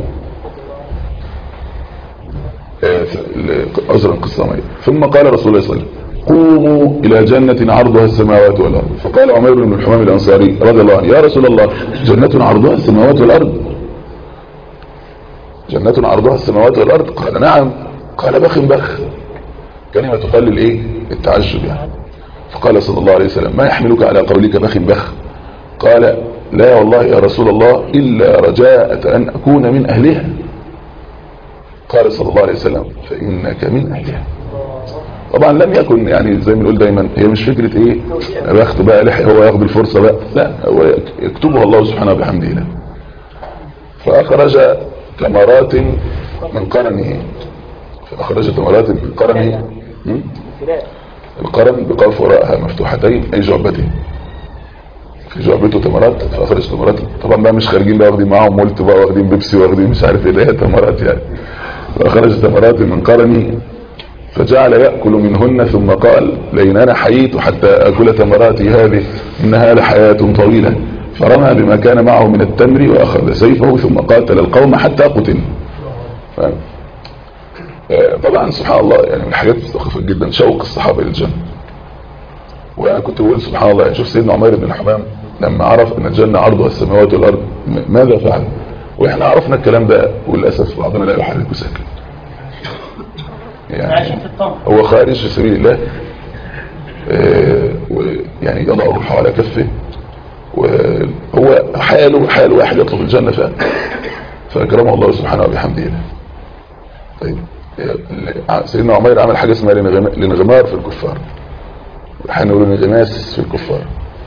أزرا قصة عمير: ثم قال رسول الله صلى الله عليه وسلم: قوموا إلى جنة عرضها السماوات والأرض. فقال عمير بن الحمام الأنصاري رضي الله عنه: يا رسول الله، جنة عرضها السماوات والأرض؟ جنة عرضها السماوات والأرض؟ قال: نعم. قال: بخ بخ، كلمة تقلل ايه؟ التعجب يعني. فقال صلى الله عليه وسلم: ما يحملك على قولك بخ بخ؟ قال: لا والله يا رسول الله إلا رجاءة أن أكون من أهلها. قال صلى الله عليه وسلم: فإنك من أهلها. طبعا لم يكن يعني زي ما نقول دايما، هي مش فكرة ايه بخت بقى لحي هو ياخد الفرصة بقى، لا، هو يكتبها الله سبحانه وبحمده له. فأخرج تمرات من قرنه، فأخرج تمرات من قرنه. القرن بقاف وراءها مفتوحتين أي جعبتين، في جعبته تمرات. فأخرج تمرات، طبعا بقى مش خارجين بقى واخدين معاهم مولت بقى، واخدين بيبسي، واخدين مش عارف ايه، ده هي تمرات يعني. فأخرج تمرات من قرنه فجعل يأكل منهن ثم قال: لئن أنا حييت حتى أكل تمراتي هذه إنها لحياة طويلة. فرمى بما كان معه من التمر وأخذ سيفه ثم قاتل القوم حتى قتل. طبعا سبحان الله يعني من الحاجات السخيفة جدا شوق الصحابة للجنة. وأنا كنت بقول سبحان الله، شوف سيدنا عمير بن الحمام لما عرف أن الجنة عرضها السماوات والأرض ماذا فعل؟ وإحنا عرفنا الكلام ده وللأسف بعضنا لا يحرك ساكن، يعني هو خارج في سبيل الله، يعني يضع روحه على كفه، وهو حاله حال واحد يطلب الجنة فعلا، فأكرمه الله سبحانه وبحمده. طيب سيدنا عمير عمل حاجة اسمها الانغمار في الكفار، احنا نقول الانغماس في الكفار.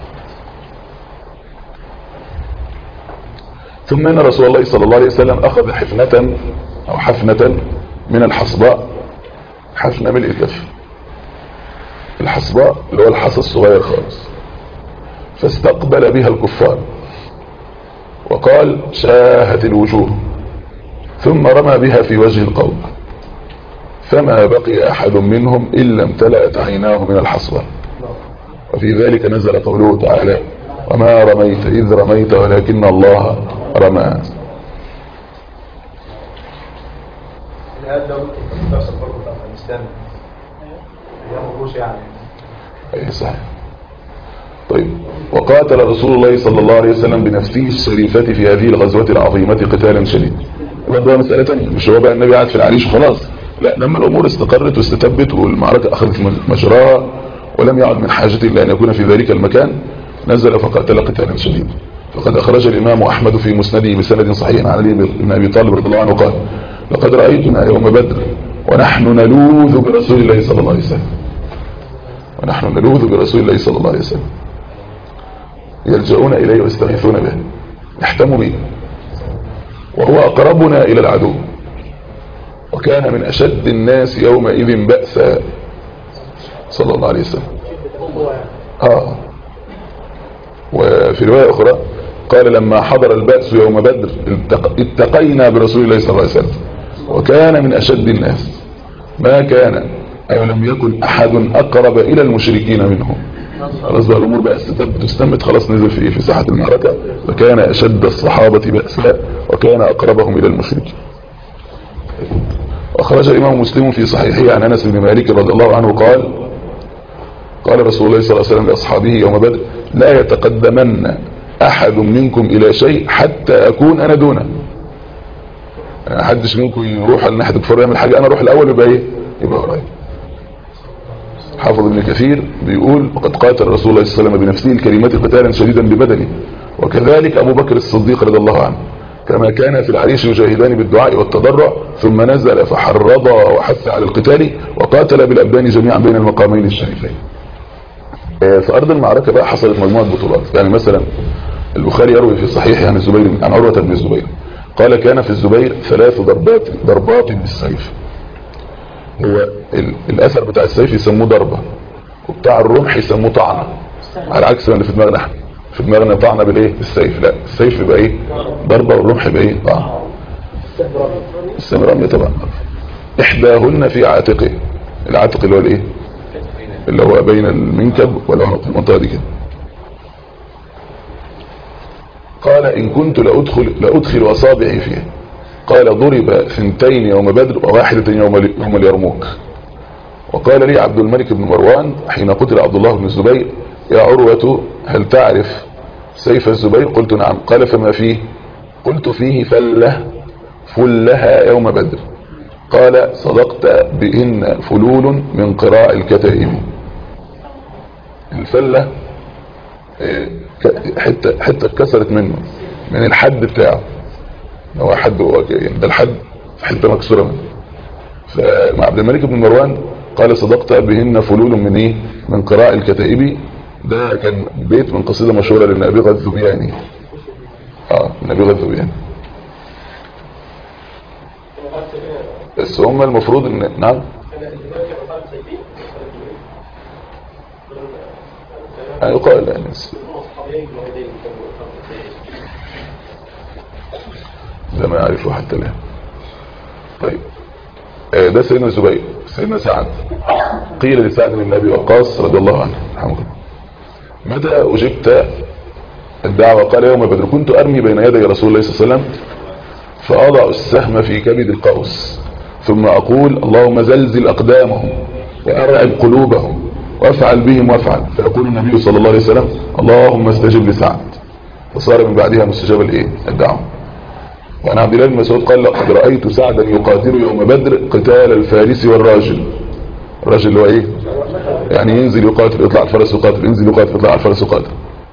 ثم ان رسول الله صلى الله عليه وسلم اخذ حفنة او حفنة من الحصباء، حفنة ملء كف، الحصباء اللي هو الحصى الصغير خالص، فاستقبل بها الكفار وقال: شاهت الوجوه، ثم رمى بها في وجه القوم، فما بقي احد منهم الا امتلأت عيناه من الحصبة. وفي ذلك نزل قوله تعالى: وما رميت اذ رميت ولكن الله رمى. اي صحيح. طيب وقاتل رسول الله صلى الله عليه وسلم بنفسه الشريفة في هذه الغزوة العظيمة قتالا شديدا. وده مسألة تانية، مش هو بقى النبي قاعد في العريش وخلاص، لا، لما الامور استقرت واستتبت والمعركة اخذت مجراها ولم يعد من حاجة الا ان يكون في ذلك المكان، نزل فقاتل قتالا شديدا. فقد اخرج الامام احمد في مسنده بسند صحيح عن علي بن ابي طالب رضي الله عنه قال: لقد رأيتنا يوم بدر ونحن نلوذ برسول الله صلى الله عليه وسلم، ونحن نلوذ برسول الله صلى الله عليه وسلم، يلجؤون اليه ويستغيثون به، يحتموا به، وهو اقربنا الى العدو، وكان من اشد الناس يومئذ بأسا صلى الله عليه وسلم. اه وفي رواية اخرى قال لما حضر البأس يوم بدر اتقينا برسول الله صلى الله عليه وسلم وكان من أشد الناس، ما كان أي لم يكن أحد أقرب إلى المشركين منهم. خلاص بقى الأمور بقى تستمت، خلاص نزل في في ساحة المعركة، وكان أشد الصحابة بأسا وكان أقربهم إلى المشركين. وخرج الإمام مسلم في صحيحه عن أنس بن مالك رضي الله عنه قال قال رسول الله صلى الله عليه وسلم لأصحابه يوم بدر لا يتقدمن أحد منكم إلى شيء حتى أكون أنا دونه. يعني حدش منكم يروح لناحية الكفار يعمل حاجة أنا أروح الأول يبقى إيه؟ يبقى قريب. حافظ ابن كثير بيقول وقد قاتل رسول الله صلى الله عليه وسلم بنفسه الكلمات قتالا شديدا ببدنه، وكذلك أبو بكر الصديق رضي الله عنه كما كان في العريش يجاهدان بالدعاء والتضرع، ثم نزل فحرض وحث على القتال وقاتل بالأبدان جميعا بين المقامين الشريفين. في أرض المعركة بقى حصلت مجموعة بطولات. يعني مثلا البخاري يروي في صحيح عن الزبير عن عروة بن الزبير قال كان في الزبير ثلاث ضربات ضربات بالسيف. هو الأثر بتاع السيف يسموه ضربة، وبتاع الرمح يسموه طعنة، على عكس اللي في دماغنا احنا. في دماغنا طعنة بالايه؟ بالسيف. لا، السيف يبقى ايه؟ ضربة، والرمح يبقى ايه؟ طعنة. السمرام طبعا احداهن في عاتقه. العاتق اللي هو الايه؟ اللي هو بين المنكب والعنق، المنطقة دي كده. قال إن كنت لأدخل, لأدخل أصابعي فيه. قال ضرب ثنتين يوم بدر وواحدة يوم, يوم اليرموك. وقال لي عبد الملك بن مروان حين قتل عبد الله بن الزبير يا عروة هل تعرف سيف الزبير؟ قلت نعم. قال فما فيه؟ قلت فيه فلة فلها يوم بدر. قال صدقت بإن فلول من قراء الكتائب. الفلة حتة حتة اتكسرت منه من الحد بتاعه، هو حد ده الحد حتة مكسورة منه. فمع عبد الملك بن مروان قال صدقت بهن فلول من ايه؟ من قراء الكتائب. ده كان بيت من قصيدة مشهورة للنبيغة الذبياني. اه النبيغة الذبياني. بس هم المفروض ان نعم يقال يعني ده ما يعرفه حتى الآن. طيب آه ده سيدنا الزبير. سيدنا سعد قيل لسعد بن ابي وقاص رضي الله عنه رحمه الله متى أجبت الدعوة؟ قال يوم بدر كنت أرمي بين يدي رسول الله صلى الله عليه وسلم فأضع السهم في كبد القوس ثم أقول اللهم زلزل أقدامهم وأرعب قلوبهم وافعل بهم وافعل. فيقول النبي صلى الله عليه وسلم اللهم استجب لسعد. فصار من بعدها مستجاب الايه؟ الدعوه. وعن عبد الله بن مسعود قال لقد رايت سعدا يقاتل يوم بدر قتال الفارس والراجل. الراجل اللي هو ايه؟ يعني ينزل يقاتل يطلع الفرس يقاتل، ينزل يقاتل يطلع الفرس يقاتل.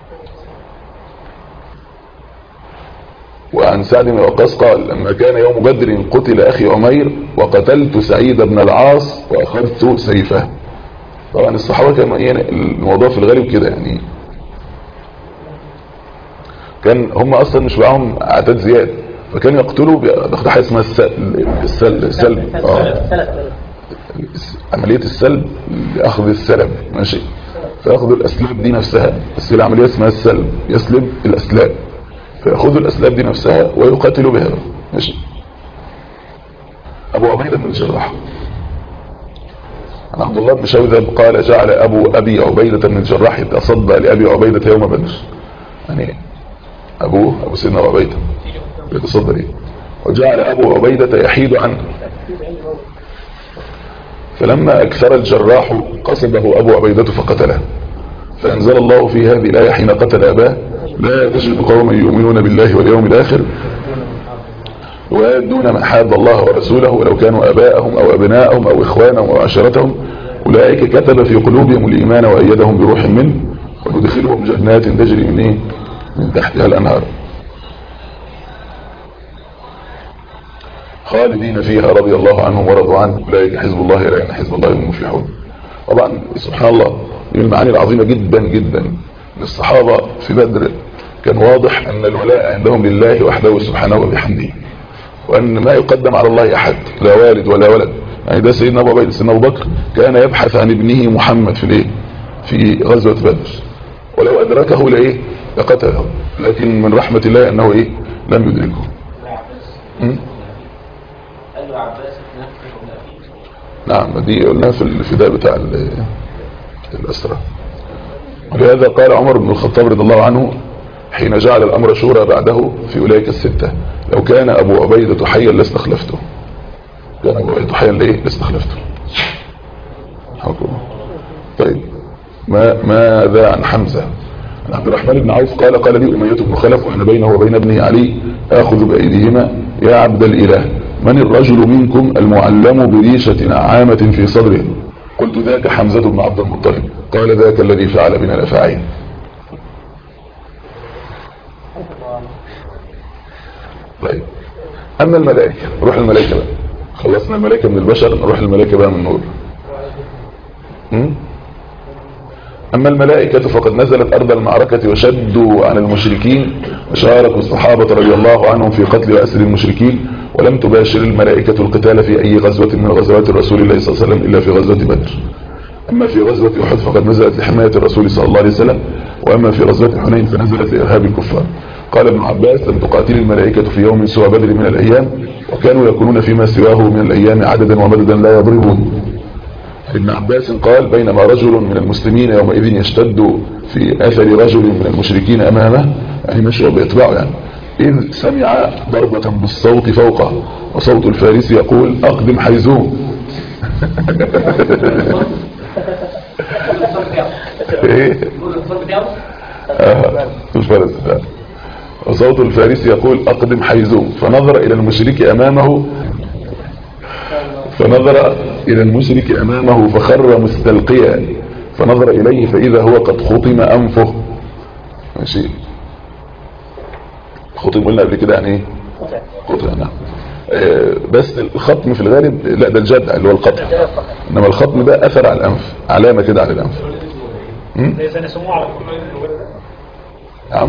وعن سعد بن وقاص قال لما كان يوم بدر قتل اخي عمير وقتلت سعيد بن العاص واخذت سيفه. طبعا الصحابة كانوا يعني الموضوع في الغالب كده، يعني كان هم اصلا مش معاهم اعداد زيادة، فكانوا يقتلوا باخد حاجه اسمها السلب السلب السلب اه عملية السلب لاخذ السلب ماشي. فياخذوا الاسلاب دي نفسها، بس العملية اسمها السلب، يسلب الاسلاب، فياخذوا الاسلاب دي نفسها ويقاتلوا بها ماشي. ابو عبيدة بن الجراح عن عبد الله بن شوذب قال جعل ابو ابي عبيدة بن الجراح يتصدى لابي عبيدة يوم بدر. يعني ابوه ابو سيدنا ابو عبيدة يتصدى ليه، وجعل ابو عبيدة يحيد عنه. فلما اكثر الجراح قصده ابو عبيدة فقتله. فانزل الله في هذه الايه حين قتل اباه لا تجد قوما يؤمنون بالله واليوم الاخر ويؤدون من حاد الله ورسوله ولو كانوا اباءهم او ابناءهم او اخوانهم او عشيرتهم اولئك كتب في قلوبهم الايمان وايدهم بروح منه ويدخلهم جنات تجري من ايه من تحتها الانهار خالدين فيها رضي الله عنهم ورضوا عنه اولئك حزب الله لا حزب الله هم المفلحون. طبعا سبحان الله من المعاني العظيمه جدا جدا للصحابه في بدر. كان واضح ان الولاء عندهم لله وحده سبحانه وبحمده، وان ما يقدم على الله احد، لا والد ولا ولد. يعني ده سيدنا ابو عبيدة. سيدنا ابو بكر كان يبحث عن ابنه محمد في الايه في غزوه بدر، ولو ادركه لايه لقتله، لكن من رحمة الله أنه إيه لم يدركه. نعم دي قلناها في الفداء بتاع الأسرى. ولهذا قال عمر بن الخطاب رضي الله عنه حين جعل الأمر شورى بعده في أولئك الستة: لو كان أبو عبيدة حيا لاستخلفته. كان أبو عبيدة حيا لإيه لاستخلفته. طيب ما ماذا عن حمزة؟ عبد الرحمن بن عوف قال قال لي أمية بن خلف وأنا بينه وبين ابنه علي آخذ بأيديهما: يا عبد الإله، من الرجل منكم المعلم بريشة نعامة في صدره؟ قلت: ذاك حمزة بن عبد المطلب. قال: ذاك الذي فعل بنا الأفاعيل. طيب أما الملائكة، نروح الملائكة بقى. خلصنا الملائكة من البشر، نروح الملائكة بقى من النور. أما الملائكة فقد نزلت أرض المعركة وشدوا عن المشركين وشاركوا الصحابة رضي الله عنهم في قتل وأسر المشركين، ولم تباشر الملائكة القتال في أي غزوة من غزوات الرسول الله صلى الله عليه وسلم إلا في غزوة بدر. أما في غزوة أحد فقد نزلت لحماية الرسول صلى الله عليه وسلم، وأما في غزوة حنين فنزلت لإرهاب الكفار. قال ابن عباس: لم تقاتل الملائكة في يوم سوى بدر من الأيام، وكانوا يكونون فيما سواه من الأيام عددا ومددا لا يضربون. ابن عباس قال: بينما رجل من المسلمين يومئذ يشتد في أثر رجل من المشركين أمامه، يعني مشوا بيتبعوا يعني، إذ سمع ضربة بالصوت فوقه، وصوت الفارس يقول: أقدم حيزوم. وصوت الفارس يقول: أقدم حيزوم. فنظر إلى المشرك أمامه فنظر إلى المشرك أمامه فخر مستلقيا، فنظر إليه فإذا هو قد خطم أنفه. ماشي، خطم قلنا قبل كده يعني ايه؟ قطع. نعم. بس الخطم في الغالب لا، ده الجدع اللي هو القطع، انما الخطم ده اثر على الانف، علامه كده على الانف. نعم.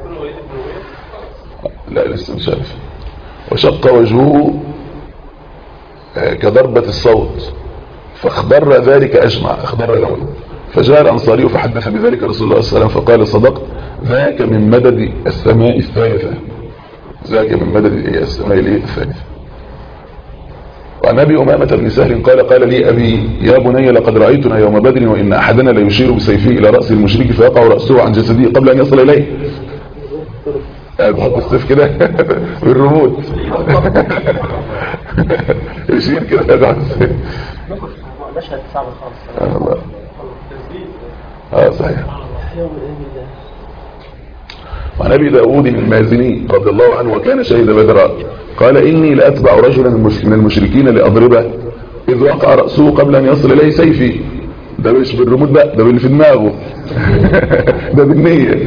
لا لسه مش عارف. وشق وجهه كضربة الصوت فاخضر ذلك أجمع، اخضر لونه. فجاء الأنصاري فحدث بذلك رسول الله صلى الله عليه وسلم فقال: صدقت، ذاك من مدد السماء الثالثة. ذاك من مدد السماء الثالثة. وعن أبي أمامة بن سهل قال: قال لي أبي: يا بني، لقد رأيتنا يوم بدر وإن أحدنا ليشير بسيفه إلى رأس المشرك فيقع رأسه عن جسده قبل أن يصل إليه. بحط السيف كده بالرموت يشير كده على السيف. مشهد صعب خالص. الله. اه صحيح. وعن ابي داود المازني رضي الله عنه وكان شهيد بدر قال: اني لاتبع رجلا من المشركين لاضربه اذ وقع راسه قبل ان يصل اليه سيفي. ده مش بالرموت بقى، ده باللي في دماغه. ده بالنيه.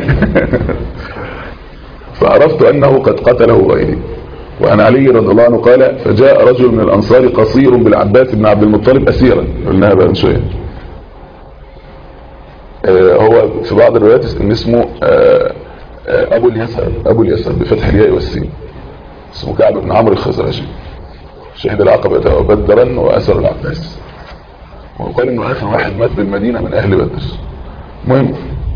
فعرفت انه قد قتله غيري. وعن علي رضي الله عنه قال: فجاء رجل من الانصار قصير بالعباس بن عبد المطلب اسيرا. قلناها بقى من شويه. آه هو في بعض الروايات ان اسمه آه آه ابو اليسر، ابو اليسر بفتح الياء والسين. اسمه كعب بن عمرو الخزرجي، شهد العقبة بدرا واسر العباس. وقال انه اخر واحد مات بالمدينه من اهل بدر. مهم.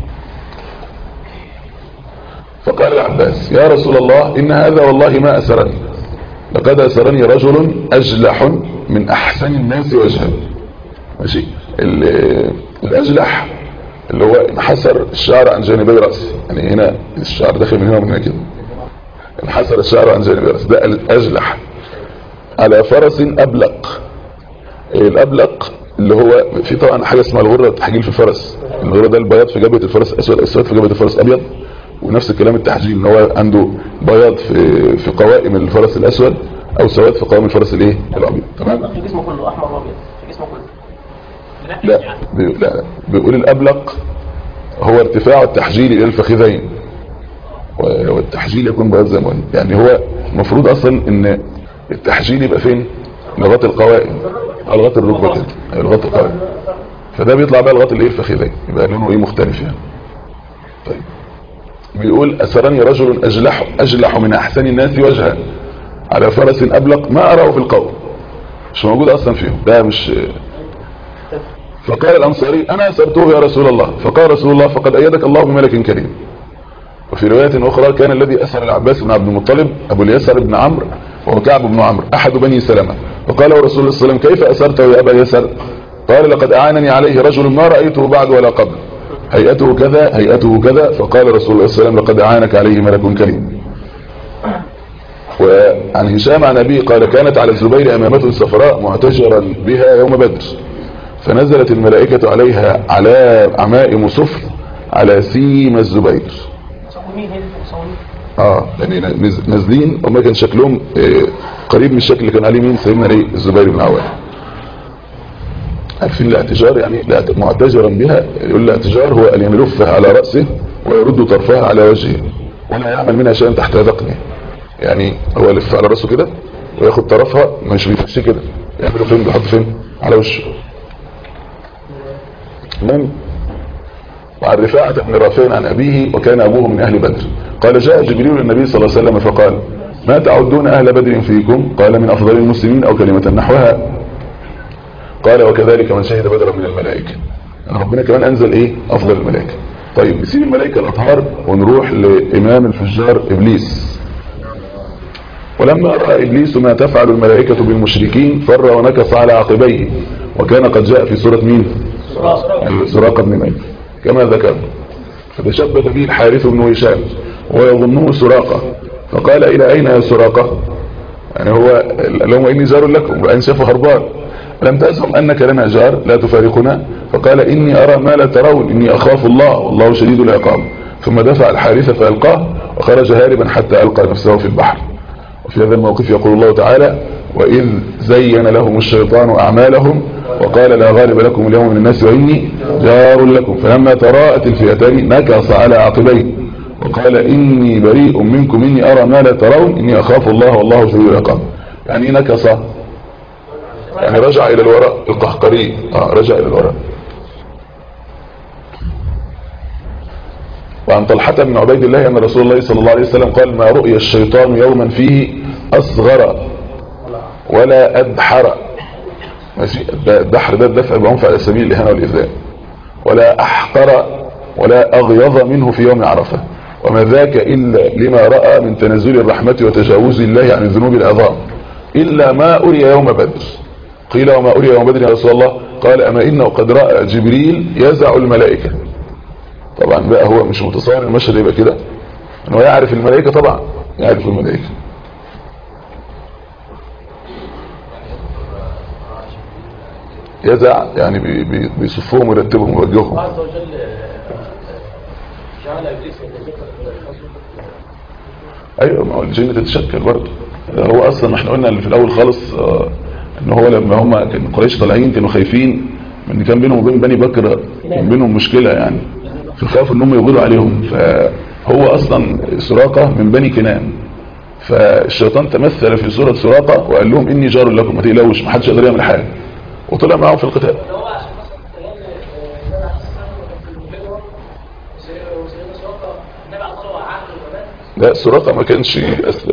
فقال العباس: يا رسول الله، إن هذا والله ما أسرني، لقد أسرني رجل أجلح من أحسن الناس وجها. ماشي. الأجلح اللي هو انحسر الشعر عن جانبي رأسه، يعني هنا الشعر داخل من هنا ومن هنا كده، انحسر الشعر عن جانبي رأسه، ده الأجلح. على فرس أبلق. الأبلق اللي هو في طبعا حاجة اسمها الغرة التحجيل في الفرس. الغرة ده البياض في جبهة الفرس أسود، أسود في جبهة الفرس أبيض. ونفس الكلام التحجيل ان هو عنده بياض في في قوائم الفرس الاسود او سواد في قوائم الفرس الايه الابيض. تمام. في جسمه كله احمر وابيض في جسمه كله. لا بي... لا بيقول الابلق هو ارتفاع التحجيل الى الفخذين، والتحجيل يكون بياض زي ما قلنا. يعني هو المفروض اصلا ان التحجيل يبقى فين؟ لغايه القوائم، لغايه الركبه كده، لغايه القوائم. فده بيطلع بقى لغايه الايه الفخذين، يبقى لونه ايه مختلف يعني. طيب بيقول: أسرني رجل أجلح, أجلح من أحسن الناس وجها على فرس أبلق ما أراه في القوم. مش موجود أصلا فيهم، ده مش. فقال الأنصاري: أنا أسرته يا رسول الله. فقال رسول الله: فقد أيدك الله بملك كريم. وفي رواية أخرى كان الذي أسر العباس بن عبد المطلب أبو اليسر بن عمرو وهو كعب بن عمرو أحد بني سلمة، فقال رسول الله صلى الله عليه وسلم كيف أسرته يا أبا يسر؟ قال لقد أعانني عليه رجل ما رأيته بعد ولا قبل، هيئته كذا هيئته كذا. فقال رسول الله صلى الله عليه وسلم لقد أعانك عليه ملك كريم. وعن هشام عن أبيه قال كانت على الزبير أمامة صفراء معتجرا بها يوم بدر، فنزلت الملائكة عليها على عمائم صفر على سيم الزبير. اه يعني نازلين وما كان شكلهم آه قريب من الشكل اللي كان عليه مين؟ سيدنا ايه؟ الزبير بن عوام. عارفين الاعتجار يعني معتجرا بها، يقول الاعتجار هو ان يلفها على رأسه ويرد طرفها على وجهه ولا يعمل منها شيئا تحت ذقنه. يعني هو يلف على رأسه كده وياخد طرفها، مش بيفش كده، يعمله فين؟ بيحط فين؟ على وشه. تمام. وعن رفاعة بن رافع عن أبيه وكان أبوه من أهل بدر قال جاء جبريل النبي صلى الله عليه وسلم فقال ما تعدون أهل بدر فيكم؟ قال من أفضل المسلمين أو كلمة نحوها. قال وكذلك من شهد بدر من الملائكة. يعني ربنا كمان أنزل إيه؟ أفضل الملائكة. طيب نسيب الملائكة الأطهار ونروح لإمام الفجار إبليس. ولما رأى إبليس ما تفعل الملائكة بالمشركين فر ونكص على عقبيه، وكان قد جاء في سورة مين؟ سراقة بن مالك كما ذكر. فتشبث به الحارث بن هشام ويظنه سراقة، فقال إلى أين يا سراقة؟ يعني هو لهم إني جار لكم، وأن شافوا هربان لم تأسهم أنك لنا جار لا تفارقنا؟ فقال إني أرى ما لا ترون إني أخاف الله والله شديد العقاب. ثم دفع الحارث فألقاه وخرج هاربا حتى ألقى نفسه في البحر. وفي هذا الموقف يقول الله تعالى وإذ زين لهم الشيطان أعمالهم وقال لا غالب لكم اليوم من الناس وإني جار لكم، فلما تراءت الفئتان نكص على عقبيه وقال إني بريء منكم إني أرى ما لا ترون إني أخاف الله والله شديد العقاب. يعني نكص يعني رجع إلى الوراء، القهقري آه رجع إلى الوراء. وعن طلحة بن عبيد الله أن رسول الله صلى الله عليه وسلم قال ما رؤي الشيطان يوما فيه أصغر ولا أدحر. ماشي، الدحر ده الدفع بعنف على سبيل الإهانة والإذاء. ولا أحقر ولا أغيظ منه في يوم عرفة، وما ذاك إلا لما رأى من تنزل الرحمة وتجاوز الله عن الذنوب العظام إلا ما أري يوم بدر. قيل وما أري يوم بدر يا رسول الله؟ قال أما إنه قد رأى جبريل يزع الملائكة. طبعا بقى هو مش متصور المشهد يبقى كده، انه يعرف الملائكة، طبعا يعرف الملائكة. يزع يعني بي بي بيصفهم ويرتبهم ويوجههم. الله عز وجل جعل ابليس ايوه، ما هو الجن تتشكل برضه. هو اصلا احنا قلنا اللي في الاول خالص آه ان هو لما هم كان قريش طالعين كانوا خايفين ان كان بينهم وبين بني بكر كان بينهم مشكلة، يعني فخافوا انهم يغيروا عليهم. فهو اصلا سراقة من بني كنان، فالشيطان تمثل في صورة سراقة وقال لهم اني جار لكم ما تقلقوش، ما حدش يقدر يعمل حاجة، وطلع معهم في القتال. لا سراقة ما كانش اسلم.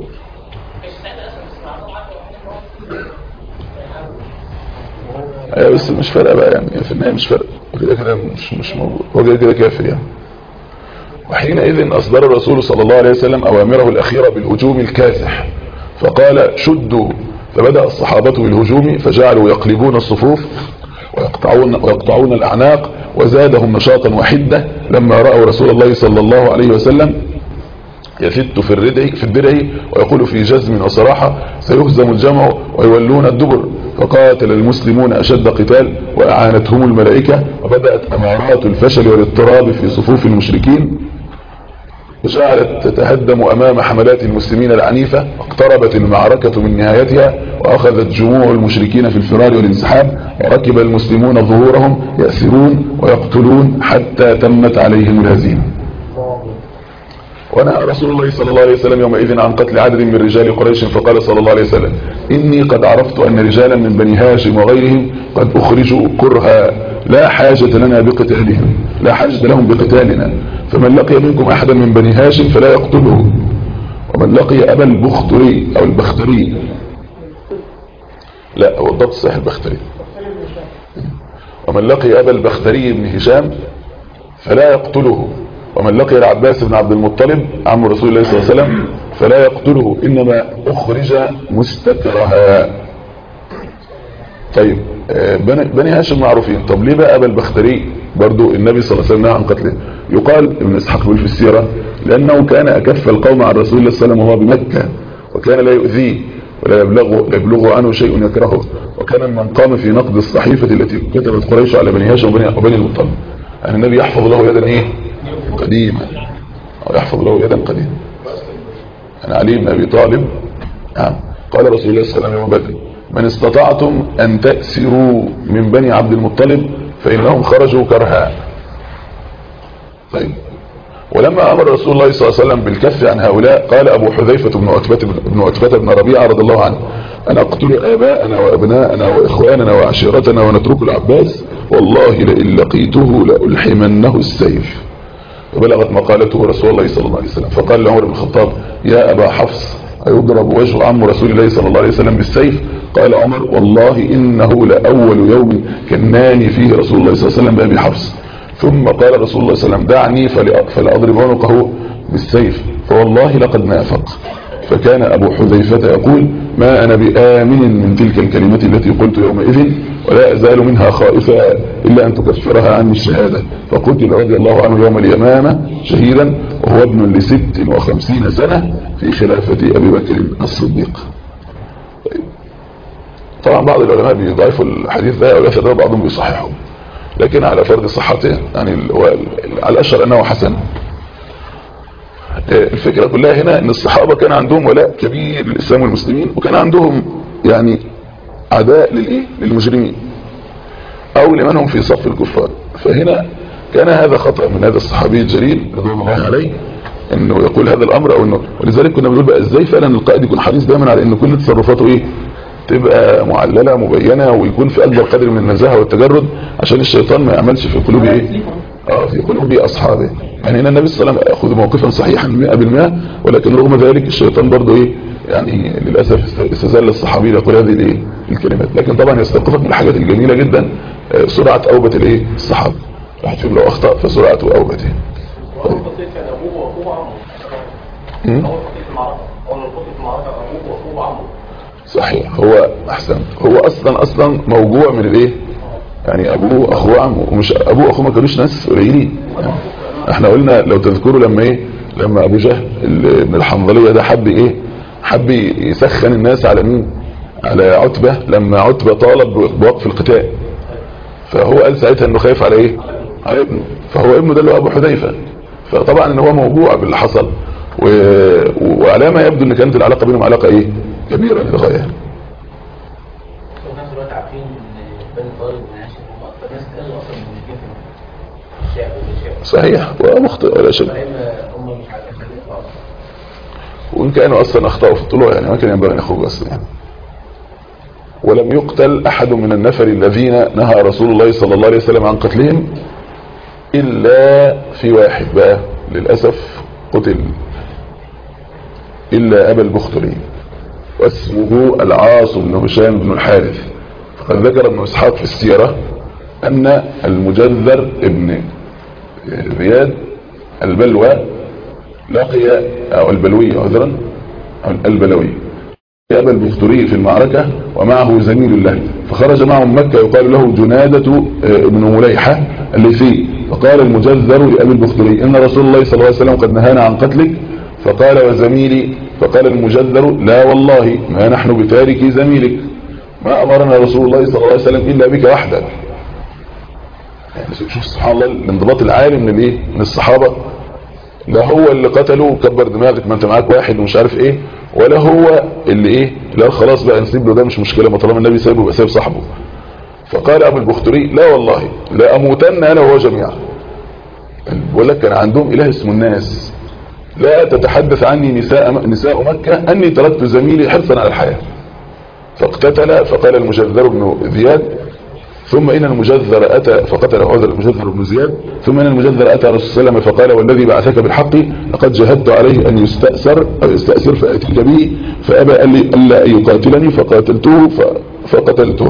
ايوه بس مش فارقه بقى، يعني في النهايه مش فارقه، كده كده مش مش موجود، هو كده كده كافر يعني. وحينئذ اصدر الرسول صلى الله عليه وسلم اوامره الاخيره بالهجوم الكاسح، فقال شدوا، فبدا الصحابه بالهجوم فجعلوا يقلبون الصفوف ويقطعون ويقطعون الاعناق، وزادهم نشاطا وحده لما راوا رسول الله صلى الله عليه وسلم يفت في الردع في الدرع ويقول في جزم وصراحه سيهزم الجمع ويولون الدبر. فقاتل المسلمون أشد قتال وأعانتهم الملائكة، وبدأت أمارات الفشل والاضطراب في صفوف المشركين، وجعلت تتهدم أمام حملات المسلمين العنيفة، واقتربت المعركة من نهايتها، وأخذت جموع المشركين في الفرار والانسحاب، وركب المسلمون ظهورهم يأسرون ويقتلون حتى تمت عليهم الهزيمة. ونهى رسول الله صلى الله عليه وسلم يومئذ عن قتل عدد من رجال قريش، فقال صلى الله عليه وسلم إني قد عرفت أن رجالا من بني هاشم وغيرهم قد أخرجوا كرها لا حاجة لنا بقتالهم لا حاجة لهم بقتالنا، فمن لقي منكم أحدا من بني هاشم فلا يقتله، ومن لقي أبا البختري أو البختري، لا هو الضبط صحيح البختري، ومن لقي أبا البختري بن هشام فلا يقتله، ومن لقي العباس بن عبد المطلب عم رسول الله صلى الله عليه وسلم فلا يقتله إنما أخرج مستكرها. طيب بني هاشم معروفين. طب ليه بقى أبا البختري برضو النبي صلى الله عليه وسلم نهى عن قتله؟ يقال ابن اسحاق بيقول في السيرة لأنه كان أكف القوم عن رسول الله صلى الله عليه وسلم وهو بمكة، وكان لا يؤذيه ولا يبلغ, يبلغ عنه شيء يكرهه، وكان من قام في نقد الصحيفة التي كتبت قريش على بني هاشم وبني المطلب أن النبي يحفظ له يدا إيه قديمة، أو يحفظ له يدا قديمة. أنا علي بن أبي طالب نعم قال رسول الله صلى الله عليه وسلم يوم بدر من استطعتم أن تأسروا من بني عبد المطلب فإنهم خرجوا كرها. طيب ولما أمر رسول الله صلى الله عليه وسلم بالكف عن هؤلاء قال أبو حذيفة بن عتبة بن عتبة بن ربيعة رضي الله عنه أنا أقتل آباءنا وأبناءنا وإخواننا وعشيرتنا ونترك العباس والله لئن لقيته لألحمنه السيف. وبلغت مقالته رسول الله صلى الله عليه وسلم فقال لعمر بن الخطاب يا أبا حفص أيضرب وجه عم رسول الله صلى الله عليه وسلم بالسيف؟ قال عمر والله إنه لأول يوم كناني فيه رسول الله صلى الله عليه وسلم بأبي حفص. ثم قال رسول الله صلى الله عليه وسلم دعني فلأضرب عنقه بالسيف فوالله لقد نافق. فكان أبو حذيفة يقول ما أنا بآمن من تلك الكلمة التي قلت يومئذ ولا أزال منها خائفا إلا أن تكفرها عني الشهادة. فقتل رضي الله عنه يوم اليمامة شهيدا وهو ابن لست وخمسين سنة في خلافة أبي بكر الصديق. طبعا بعض العلماء بيضعفوا الحديث ده والأثر ده بعضهم بيصححه، لكن على فرض صحته يعني هو على الأشهر أنه حسن. الفكرة كلها هنا ان الصحابة كان عندهم ولاء كبير للإسلام والمسلمين، وكان عندهم يعني عداء للإيه للمجرمين او لمن هم في صف الكفار. فهنا كان هذا خطأ من هذا الصحابي الجليل رضوان الله عليه انه يقول هذا الامر او انه، ولذلك كنا بنقول بقى ازاي فعلا القائد يكون حريص دايما على ان كل تصرفاته ايه تبقى معللة مبينة ويكون في اكبر قدر من النزاهة والتجرد عشان الشيطان ما يعملش في قلوب ايه اه في قلوب اصحابه. يعني هنا النبي صلى الله عليه وسلم ياخذ موقفا صحيحا مئة بالمئة، ولكن رغم ذلك الشيطان برضه ايه يعني للاسف استزال الصحابي يقول هذه الايه الكلمات. لكن طبعا يستوقفك من الحاجات الجميله جدا سرعه اوبه الايه الصحابه. واحد فيهم لو اخطا فسرعه اوبته. طيب. صحيح هو احسن هو اصلا اصلا موجوع من الايه يعني ابوه اخوه عمه، ومش ابوه اخوه ما كانوش ناس قليلين. يعني احنا قلنا لو تذكروا لما ايه لما ابو جهل من الحنظليه ده حب ايه حب يسخن الناس على مين على عتبه لما عتبه طالب بوقف القتال، فهو قال ساعتها انه خايف على ايه على ابنه، فهو ابنه ده اللي هو ابو حذيفه. فطبعا ان هو موجوع باللي حصل و... وعلى ما يبدو ان كانت العلاقه بينهم علاقه ايه كبيره للغايه. صحيح ومخطئ ولا شك، وإن كانوا أصلا أخطأوا في الطلوع يعني ما كان ينبغي أن يخرجوا أصلا يعني. ولم يقتل أحد من النفر الذين نهى رسول الله صلى الله عليه وسلم عن قتلهم إلا في واحد بقى للأسف قتل، إلا أبا البختري واسمه العاص بن هشام بن الحارث. فقد ذكر ابن إسحاق في السيرة أن المجذر ابن زياد البلوى لقي أو البلوي عذرا البلوي أبا البختري في المعركة ومعه زميل له، فخرج معهم مكة يقال له جنادة ابن مليحة الليثي. فقال المجذر لأبي البختري إن رسول الله صلى الله عليه وسلم قد نهانا عن قتلك. فقال وزميلي فقال المجذر لا والله ما نحن بتارك زميلك، ما أمرنا رسول الله صلى الله عليه وسلم إلا بك وحدك. يعني شوف سبحان الله الانضباط العالي من الايه من الصحابه. لا هو اللي قتله كبر دماغك ما انت معاك واحد ومش عارف ايه، ولا هو اللي ايه لا خلاص بقى نسيب له ده مش مشكله ما طالما النبي سايبه يبقى سايب صاحبه. فقال ابو البختري لا والله لا اموتن انا وهو جميعا. بقول لك كان عندهم اله اسمه الناس، لا تتحدث عني نساء نساء مكه اني تركت زميلي حرصا على الحياه. فاقتتل. فقال المجذر بن زياد ثم إن المجذر أتى فقتل عذر المجذر بن زياد ثم إن المجذر أتى رسول الله صلى الله عليه وسلم فقال والذي بعثك بالحق لقد جهدت عليه أن يستأسر أو يستأسر فأتيت به فأبى ألا أن يقاتلني فقاتلته فقتلته.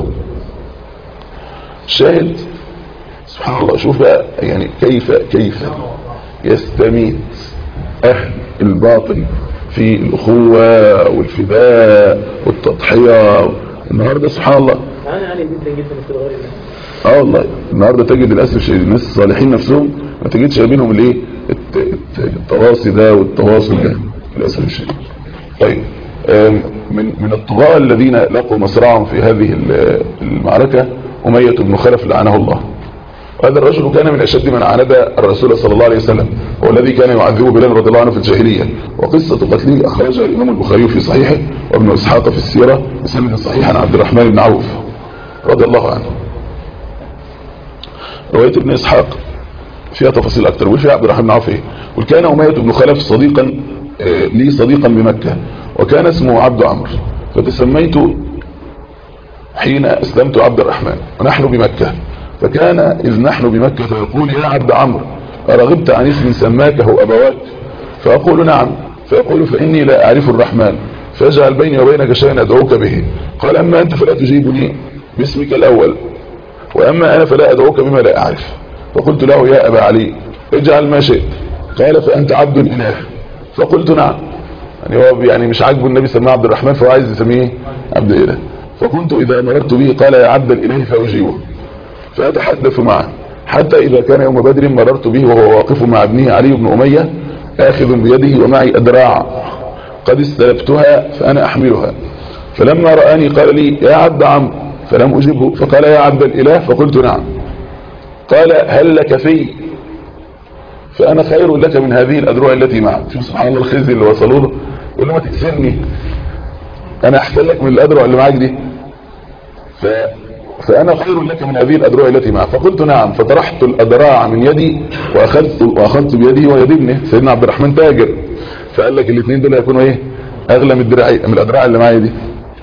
شاهد سبحان الله. شوف بقى يعني كيف كيف يستميت أهل الباطل في الأخوة والفداء والتضحية. النهاردة سبحان الله أنا عالي جدا جدا في الغير ده. اه والله النهاردة تجد للأسف الشديد الناس الصالحين نفسهم ما تجدش بينهم الايه التواصي ده والتواصل ده للأسف الشديد. طيب من من الطغاة الذين لقوا مصرعهم في هذه المعركة أمية بن خلف لعنه الله. وهذا الرجل كان من أشد من عاند الرسول صلى الله عليه وسلم، هو الذي كان يعذبه بلال رضي الله عنه في الجاهلية. وقصة قتله أخرجها الإمام البخاري في صحيحه وابن إسحاق في السيرة بسند صحيح عن عبد الرحمن بن عوف رضي الله عنه. رواية ابن إسحاق فيها تفاصيل أكثر وفيها عبد الرحمن بن عوف إيه. وكان أمية بن خلف صديقا لي صديقا بمكة وكان اسمه عبد عمرو، فتسميت حين أسلمت عبد الرحمن ونحن بمكة. فكان إذ نحن بمكة فيقول يا عبد عمرو أرغبت عن اسم سماكه أبواك؟ فأقول نعم. فيقول فإني لا أعرف الرحمن فاجعل بيني وبينك شيئا أدعوك به. قال أما أنت فلا تجيبني باسمك الأول وأما أنا فلا أدعوك بما لا أعرف. فقلت له يا أبا علي اجعل ما شئت. قال فأنت عبد الإله. فقلت نعم. يعني هو يعني مش عاجبه النبي سماه عبد الرحمن فهو عايز يسميه عبد الإله. فكنت إذا مررت به قال يا عبد الإله فأجيبه فأتحدث معه حتى إذا كان يوم بدر مررت به وهو واقف مع ابنه علي بن أمية آخذ بيده ومعي أدراع قد استلبتها فأنا أحملها. فلما رآني قال لي يا عبد عمرو فلم أجبه فقال يا عبد الإله فقلت نعم. قال هل لك في؟ فأنا خير لك من هذه الأدروع التي معك. شوف سبحان الله الخزي اللي وصلوا له يقول له ما تكسرني أنا أحسن لك من الأدروع اللي معك دي. ف... فأنا خير لك من هذه الأدروع التي معك. فقلت نعم. فطرحت الأدراع من يدي وأخذت, وأخذت بيدي ويد ابنه سيدنا عبد الرحمن تاجر. فقال لك الاثنين دول هيكونوا ايه أغلى من الدراعي من الأدراع اللي معي دي.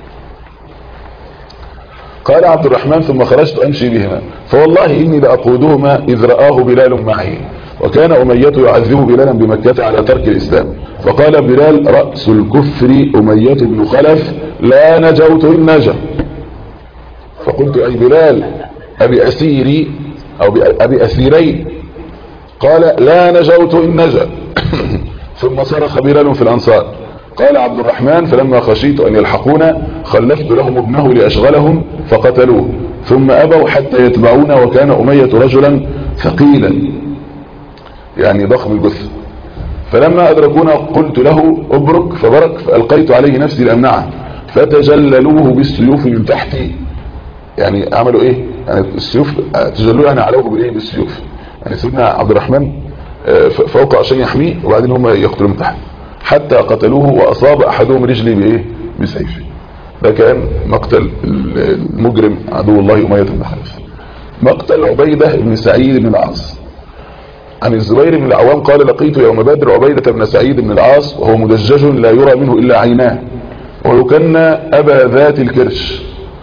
قال عبد الرحمن ثم خرجت أمشي بهما فوالله إني لأقودهما إذ رآه بلال معي. وكان أمية يعذب بلالا بمكة على ترك الإسلام. فقال بلال رأس الكفر أمية بن خلف لا نجوت إن نجا. فقلت أي بلال أبي أسيري أو أبي أسيري؟ قال لا نجوت إن نجا. ثم صرخ بلال في الأنصار. قال عبد الرحمن فلما خشيت أن يلحقونا خلفت لهم ابنه لأشغلهم فقتلوه ثم أبوا حتى يتبعونا. وكان أمية رجلا ثقيلا يعني ضخم الجثة. فلما أدركونا قلت له أبرك فبرك فألقيت عليه نفسي لأمنعه فتجللوه بالسيوف من تحتي. يعني عملوا ايه يعني السيوف تجلوه يعني علوه بالايه بالسيوف. يعني سيدنا عبد الرحمن فوق عشان يحميه وبعدين هم يقتلوا من تحت حتى قتلوه واصاب احدهم رجلي بايه بسيفه. ده كان مقتل المجرم عدو الله أمية بن خلف. مقتل عبيدة بن سعيد بن العاص. عن الزبير بن العوام قال لقيت يوم بدر عبيدة بن سعيد بن العاص وهو مدجج لا يرى منه إلا عيناه ويكنى أبا ذات الكرش.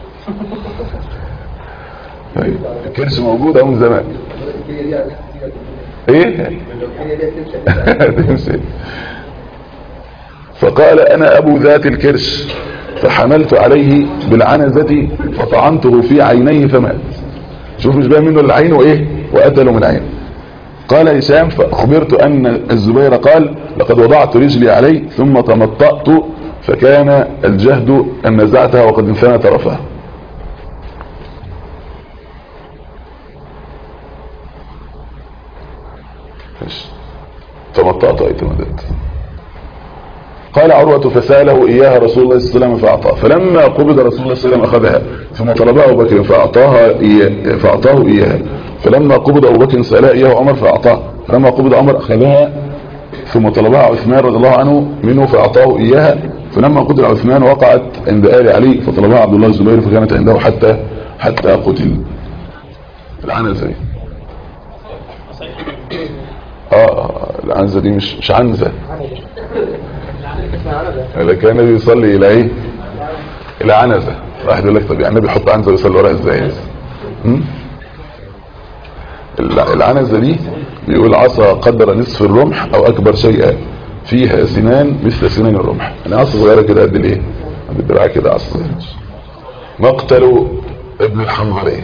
الكرش موجود من زمان. ايه فقال انا ابو ذات الكرش فحملت عليه بالعنزة فطعنته في عينيه فمات. شوف مش بقى منه العين وايه وقتله من عين. قال هشام فاخبرت ان الزبير قال لقد وضعت رجلي عليه ثم تمطأت فكان الجهد ان نزعتها وقد انثنى طرفها. تمطأت أي تمددت. قال عروة فسأله إياها رسول الله صلى الله عليه وسلم فأعطاه. فلما قبض رسول الله صلى الله عليه وسلم أخذها ثم طلبها أبو بكر فأعطاها إياه فأعطاه إياها. فلما قبض أبو بكر سألها إياه عمر فأعطاه. فلما قبض عمر أخذها ثم طلبها عثمان رضي الله عنه منه فأعطاه إياها. فلما قتل عثمان وقعت عند آل علي فطلبها عبد الله الزبير فكانت عنده حتى حتى قتل. العنزة دي اه العنزة دي مش مش عنزة. اللي كان النبي يصلي الى ايه الى عنزة. واحد يقول لك طب يعني النبي يحط عنزة ويصلي وراها ازاي؟ العنزة دي بيقول عصا قدر نصف الرمح او اكبر شيئا فيها سنان مثل سنان الرمح. يعني عصا صغيرة كده قد الايه قد الدراع كده عصا. مقتل ابن الحنظلية.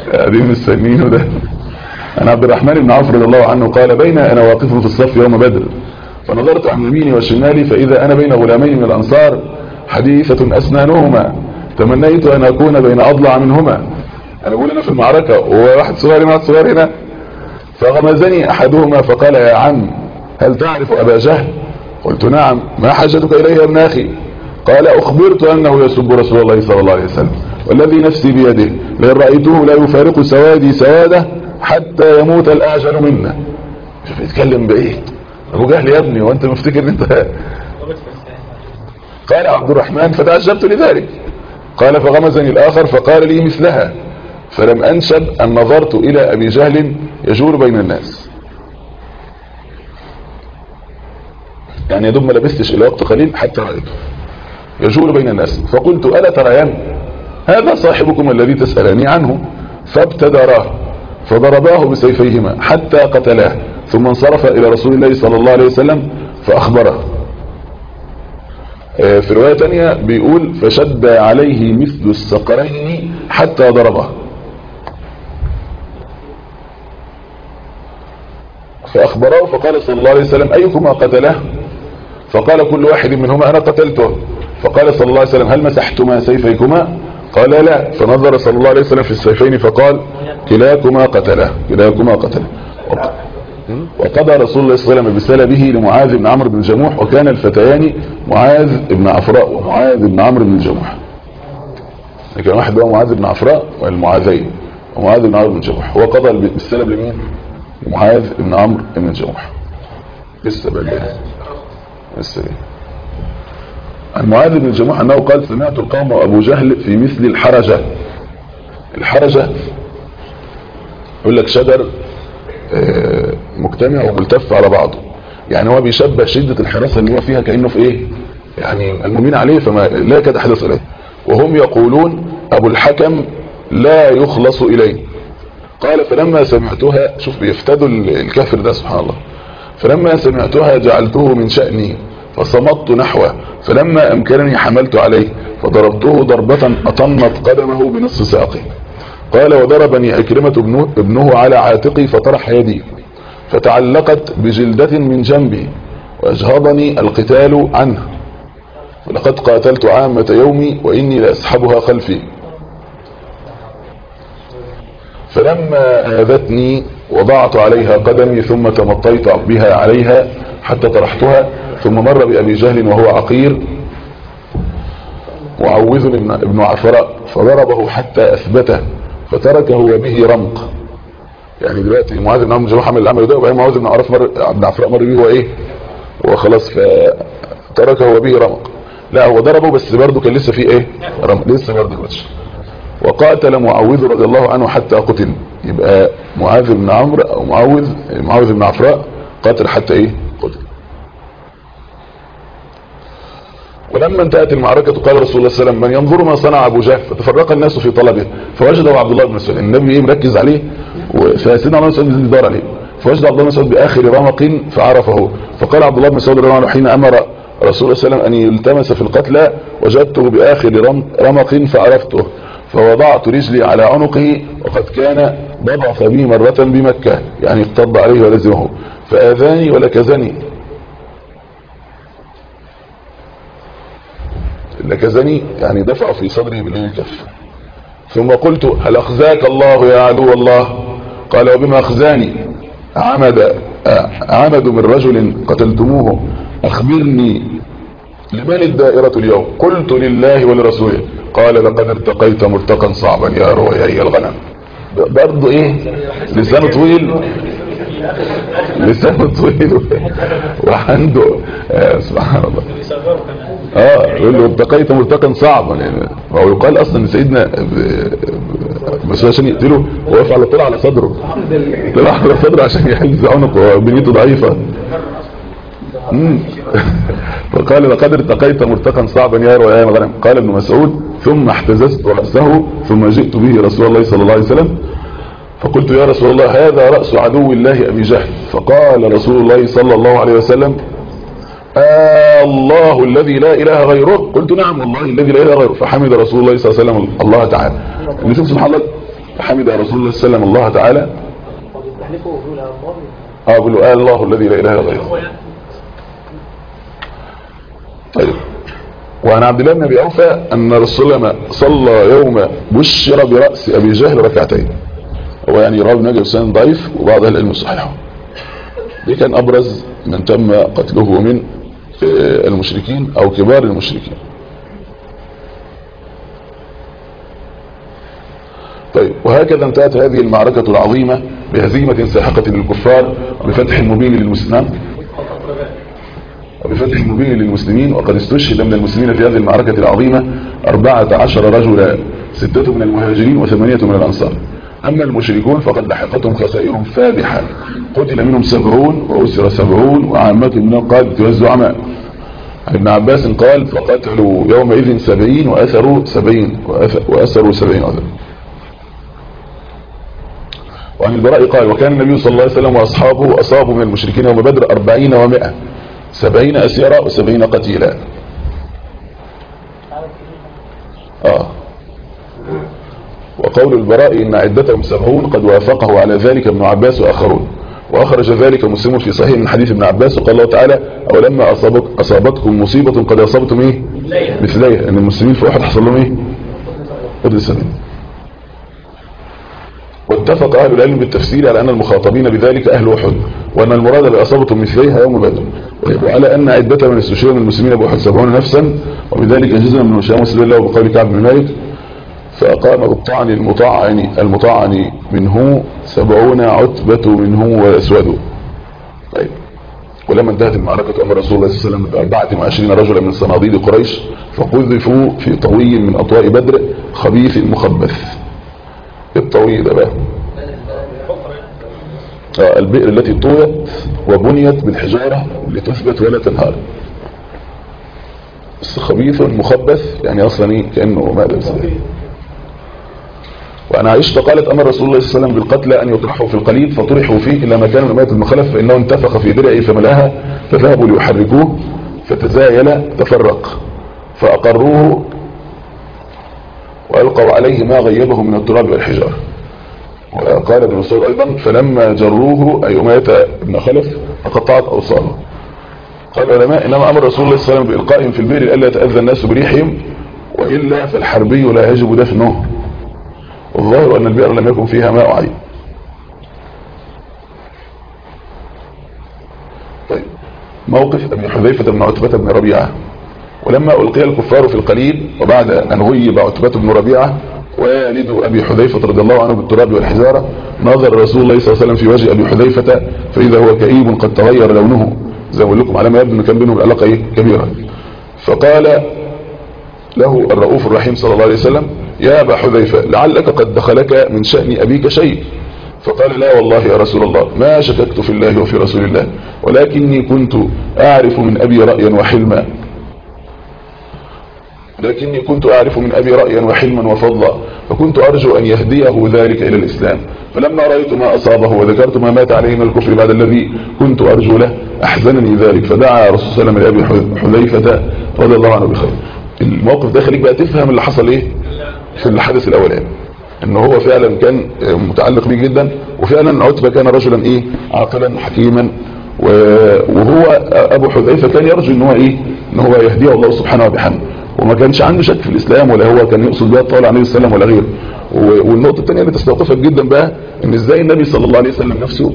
قاعدين مستنيينه ده. عن عبد الرحمن بن عوف رضي الله عنه قال: بين انا واقف في الصف يوم بدر فنظرت عن يميني وشمالي فاذا انا بين غلامين من الانصار حديثة اسنانهما تمنيت ان اكون بين اضلع منهما. انا بقول انا في المعركة وواحد صغير هنا واحد صغير هنا، فغمزني احدهما فقال: يا عم هل تعرف ابا جهل؟ قلت: نعم. ما حاجتك اليه يا ابن اخي؟ قال: اخبرت انه يسب رسول الله صلى الله عليه وسلم والذي نفسي بيده لئن رايته لا يفارق سوادي سواده حتى يموت الاعجل منا. شوف يتكلم بايه ابو جهل يا ابني وانت مفتكر ان انت. قال عبد الرحمن: فتعجبت لذلك. قال: فغمزني الاخر فقال لي مثلها فلم انشب ان نظرت الى ابي جهل يجول بين الناس. يعني يا دوب ما لبستش الى وقت قليل حتى رايته يجول بين الناس، فقلت: الا تريان هذا صاحبكم الذي تسالني عنه؟ فابتدراه فضرباه بسيفيهما حتى قتلاه ثم انصرف الى رسول الله صلى الله عليه وسلم فاخبره. في رواية تانية بيقول: فشد عليه مثل الصقرين حتى ضربه. فاخبره فقال صلى الله عليه وسلم: ايكما قتله؟ فقال كل واحد منهما: انا قتلته. فقال صلى الله عليه وسلم: هل مسحتما سيفيكما؟ قال: لا. فنظر صلى الله عليه وسلم في السيفين فقال: كلاكما قتله كلاكما قتله. وقضى رسول الله صلى الله عليه وسلم بسلبه لمعاذ بن عمرو بن الجموح، وكان الفتيان معاذ بن عفراء ومعاذ بن عمرو بن الجموح. كان واحد هو معاذ بن عفراء والمعاذين ومعاذ بن عمرو بن الجموح. هو قضى بالسلب لمين؟ لمعاذ بن عمرو بن الجموح. لسه بقى لسه عن معاذ بن الجموح انه قال: سمعت القوم وابو جهل في مثل الحرجة. الحرجة يقول لك شجر مجتمع وملتف على بعضه، يعني هو بيشبه شدة الحراسة اللي هو فيها كأنه في ايه، يعني المؤمنين عليه فما لا يكاد احدث اليه. وهم يقولون: ابو الحكم لا يخلص اليه. قال: فلما سمعتها، شوف بيفتدوا الكافر ده سبحان الله، فلما سمعتها جعلته من شأني فصمت نحوه فلما امكنني حملت عليه فضربته ضربة اطنت قدمه بنصف ساقه. قال: وضربني أكرمة ابنه, ابنه على عاتقي فطرح يدي فتعلقت بجلدة من جنبي وأجهضني القتال عنه، ولقد قاتلت عامة يومي وإني لأسحبها خلفي. فلما آذتني وضعت عليها قدمي ثم تمطيت بها عليها حتى طرحتها، ثم مر بأبي جهل وهو عقير معوذ ابن عفراء فضربه حتى أثبته فتركه وبه رمق. يعني دلوقتي معاذ بن عمرو الجموح عمل العمل ده وبعدين معاذ بن عرف مر ابن عفراء مر بيه هو ايه وخلاص فتركه وبه رمق. لا هو ضربه بس برضه كان لسه فيه ايه رمق لسه برضه كوتش. وقاتل معوذ رضي الله عنه حتى قتل. يبقى معاذ بن عمرو او معوذ معوذ بن عفراء قاتل حتى ايه قتل. ولما انتهت المعركة قال رسول الله صلى الله عليه وسلم: من ينظر ما صنع ابو جهل؟ فتفرق الناس في طلبه فوجده عبد الله بن مسعود. النبي ايه مركز عليه فسيدنا عبد الله بن مسعود يدور عليه، فوجد عبد الله بن مسعود باخر رمق فعرفه. فقال عبد الله بن مسعود رضي الله عنه حين امر رسول الله صلى الله عليه وسلم ان يلتمس في القتلى: وجدته باخر رمق فعرفته فوضعت رجلي على عنقه وقد كان ضبط بي مرة بمكة، يعني اقتض عليه ولزمه فاذاني ولكزني. لكزني يعني دفع في صدره بالكف. ثم قلت: هل اخزاك الله يا عدو الله؟ قال: وبما اخزاني؟ عمد عمد من رجل قتلتموه، اخبرني لمن الدائرة اليوم؟ قلت: لله ولرسوله. قال: لقد ارتقيت مرتقا صعبا يا رويعي الغنم. برضه ايه لسانه طويل لسانه طويل وعنده آه سبحان الله اه يقول له ارتقيت مرتقا صعبا. يعني هو يقال اصلا ان سيدنا بس عشان يقتله هو واقف على طلع على صدره طلع على صدره عشان يحز عنقه وبنيته ضعيفه. فقال: لقد ارتقيت مرتقا صعبا يا رويا الغنم. قال ابن مسعود: ثم احتززت رأسه ثم جئت به رسول الله صلى الله عليه وسلم فقلت: يا رسول الله هذا رأس عدو الله أبي جهل. فقال رسول الله صلى الله عليه وسلم: آه الله الذي لا إله غيره؟ قلت: نعم والله الذي لا إله غيره. فحمد رسول الله صلى الله عليه وسلم الله تعالى. نشوف سبحان الله فحمد رسول الله صلى الله عليه وسلم الله تعالى. اه بيقولوا قال الله الذي لا اله الا غيره. طيب وعن عبد الله بن ابي اوفى ان رسول الله صلى يوم بشر براس ابي جهل ركعتين. هو يعني راوي نجم سند ضعيف وبعض اهل العلم صحيحه. دي كان ابرز من تم قتله من المشركين او كبار المشركين. طيب وهكذا انتهت هذه المعركة العظيمة بهزيمة ساحقة للكفار بفتح مبين للمسلمين وبفتح مبين للمسلمين وقد استشهد من المسلمين في هذه المعركة العظيمة أربعة عشر رجلا، ستة من المهاجرين وثمانية من الأنصار. أما المشركون فقد لحقتهم خسائر فادحة، قتل منهم سبعون وأسر سبعون وعامة منهم قادة والزعماء. ابن عباس قال فقتلوا يومئذ سبعين وأثروا سبعين وأثروا سبعين أثر. وعن البراء قال وكان النبي صلى الله عليه وسلم وأصحابه أصابوا من المشركين يوم بدر أربعين ومائة، سبعين أسيرا وسبعين قتيلا. آه. وقول البراء إن عدتهم سبعون قد وافقه على ذلك ابن عباس وآخرون. وأخرج ذلك مسلم في صحيح من حديث ابن عباس وقال الله تعالى أولما أصابك أصابتكم مصيبة قد أصابتم إيه مثليها، أن المسلمين في أحد حصل لهم إيه قدر سبعين. واتفق أهل العلم بالتفسير على أن المخاطبين بذلك أهل أحد، وأن المراد بأصابتهم مثليها يوم بدر، وعلى أن عدة من استشهدوا من المسلمين بأحد سبعون نفسا، وبذلك أجزنا من هشام وسلم الله بقول كعب بن مالك فأقام بالطعن المطعن المطعن منه سبعون عتبة منه والأسود. طيب ولما انتهت المعركة أمر رسول الله صلى الله عليه وسلم بأربعة وعشرين رجلا من صناديد قريش فقذفوا في طوي من أطواء بدر خبيث مخبث. الطوي ده بقى آه البئر التي طويت وبنيت بالحجارة لتثبت ولا تنهار. بس خبيث مخبث يعني أصلا إيه كأنه ماء بسرعة. وأنا عائشة قالت أمر رسول الله صلى الله عليه وسلم بالقتلى أن يطرحوا في القليل فطرحوا فيه إلى مكان من مائة المخلف فإنه انتفخ في درعه فملأها فذهبوا ليحركوه فتزايل تفرق فأقروه وألقوا عليه ما غيبه من التراب والحجار. وقال ابن مسعود أيضا فلما جروه أي أمية بن خلف فقطعت أوصاله. قال العلماء إنما أمر رسول الله صلى الله عليه وسلم بإلقائهم في البئر ألا يتأذى الناس بريحهم وإلا فالحربي لا يجب دفنه. والظاهر أن البئر لم يكن فيها ماء عين. طيب موقف أبي حذيفة بن عتبة بن ربيعة. ولما ألقي الكفار في القليل وبعد أن غيب عتبة بن ربيعة والد أبي حذيفة رضي الله عنه بالتراب والحجارة نظر رسول الله صلى الله عليه وسلم في وجه أبي حذيفة فإذا هو كئيب قد تغير لونه زي ما أقول لكم على ما يبدو أن كان بينهم العلاقة إيه كبيرة. فقال له الرؤوف الرحيم صلى الله عليه وسلم يا أبا حذيفة لعلك قد دخلك من شأن أبيك شيء. فقال لا والله يا رسول الله ما شككت في الله وفي رسول الله ولكني كنت أعرف من أبي رأيا وحلما لكني كنت أعرف من أبي رأيا وحلما وفضلا فكنت أرجو أن يهديه ذلك إلى الإسلام فلما رأيت ما أصابه وذكرت ما مات عليه من الكفر بعد الذي كنت أرجو له أحزنني ذلك فدعا رسول الله صلى الله عليه وسلم لأبي حذيفة رضي الله عنه بخير. الموقف ده خليك بقى تفهم اللي حصل إيه في الحدث الأولاني إنه هو فعلا كان متعلق بيه جدا وفعلا عتبة كان رجلا إيه عاقلا حكيما وهو أبو حذيفة كان يرجو إن هو إيه إن هو يهديه الله سبحانه وبحمده وما كانش عنده شك في الإسلام ولا هو كان يقصد بها الطاولة عليه السلام ولا غيره. والنقطة الثانية اللي تستوقفك جدا بقى ان ازاي النبي صلى الله عليه وسلم نفسه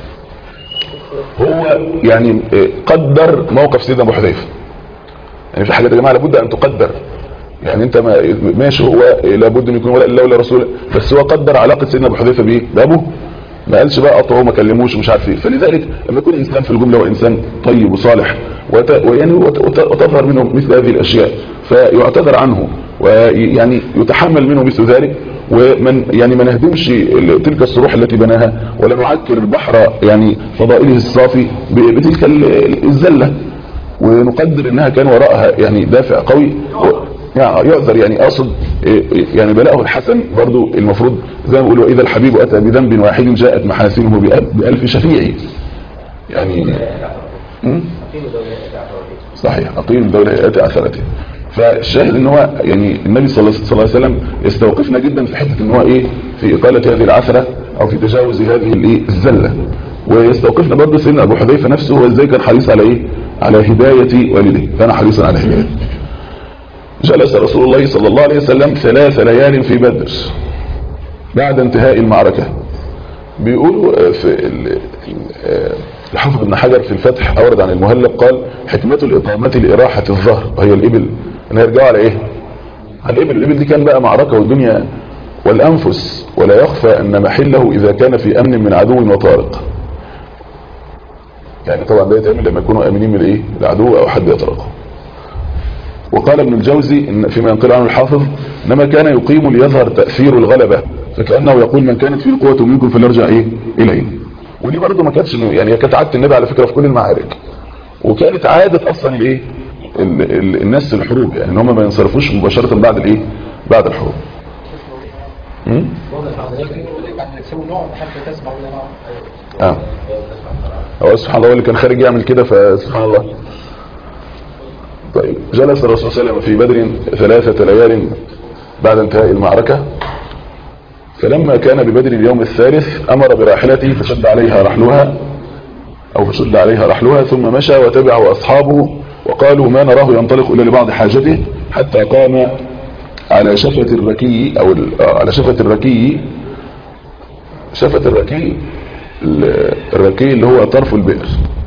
هو يعني قدر موقف سيدنا ابو حذيفة. يعني في حاجات يا جماعة لابد ان تقدر يعني انت ما ماشي هو لابد ان يكون ولا الا ولا رسول بس هو قدر علاقة سيدنا ابو حذيفة بايه بابه ما قالش بقى قطعه ما كلموش ومش عارف ايه. فلذلك لما يكون انسان في الجمله وانسان طيب وصالح وت... ويعني وت... وتظهر منه مثل هذه الاشياء فيعتذر عنه ويعني يتحمل منه مثل ذلك ومن يعني ما نهدمش تلك الصروح التي بناها ولا نعكر البحر يعني فضائله الصافي بتلك الزله ونقدر انها كان وراءها يعني دافع قوي يعني يعذر يعني اقصد يعني بلاءه الحسن برضو المفروض زي ما بيقولوا اذا الحبيب اتى بذنب واحد جاءت محاسنه بألف شفيع يعني صحيح اقيم دولة اتى اثرته. فالشاهد ان هو يعني النبي صلى الله عليه وسلم يستوقفنا جدا في حته ان هو ايه في اقاله هذه العثره او في تجاوز هذه الايه الزله. ويستوقفنا برضه سيدنا ابو حذيفه نفسه هو ازاي كان حريص على ايه على هدايه والده. كان حريصا على هدايته. جلس رسول الله صلى الله عليه وسلم ثلاث ليال في بدر بعد انتهاء المعركه. بيقولوا في الحافظ ابن حجر في الفتح اورد عن المهلب قال حكمه الاقامه لاراحه الظهر وهي الابل ان يرجعوا على ايه على الابل. الابل دي كان بقى معركه والدنيا والانفس، ولا يخفى ان محله اذا كان في امن من عدو وطارق. يعني طبعا ده يتعمل لما يكونوا امنين من الايه العدو او حد يطرقه. وقال ابن الجوزي إن فيما ينقل عنه الحافظ انما كان يقيم ليظهر تاثير الغلبه، فكانه يقول من كانت فيه قوه منكم فليرجع ايه اليه. ودي برضه ما كانتش يعني كانت عاده النبي على فكره في كل المعارك، وكانت عاده اصلا الايه الناس الحروب، يعني ان هم ما ينصرفوش مباشره بعد الايه بعد الحروب. امم اه هو سبحان الله اللي كان خارج يعمل كده، فسبحان الله. طيب جلس الرسول صلى الله عليه وسلم في بدر ثلاثة ليال بعد انتهاء المعركة، فلما كان ببدر اليوم الثالث أمر براحلته فشد عليها رحلها أو فشد عليها رحلها ثم مشى وتبعه أصحابه وقالوا ما نراه ينطلق إلا لبعض حاجته حتى قام على شفة الركي أو على شفة الركي. شفة الركي الركي اللي هو طرف البئر،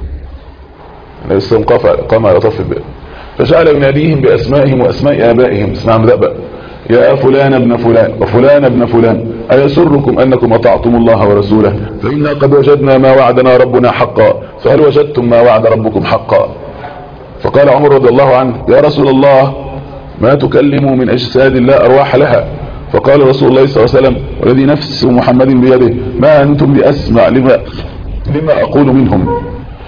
قام على طرف البئر فجعل يناديهم بأسمائهم وأسماء آبائهم. اسمع مدبأ يا فلان ابن فلان وفلان ابن فلان أيسركم أنكم أطعتم الله ورسوله فإنا قد وجدنا ما وعدنا ربنا حقا فهل وجدتم ما وعد ربكم حقا. فقال عمر رضي الله عنه يا رسول الله ما تكلموا من أجساد لا أرواح لها. فقال رسول الله صلى الله عليه وسلم والذي نفس محمد بيده ما أنتم بأسمع لما, لما أقول منهم.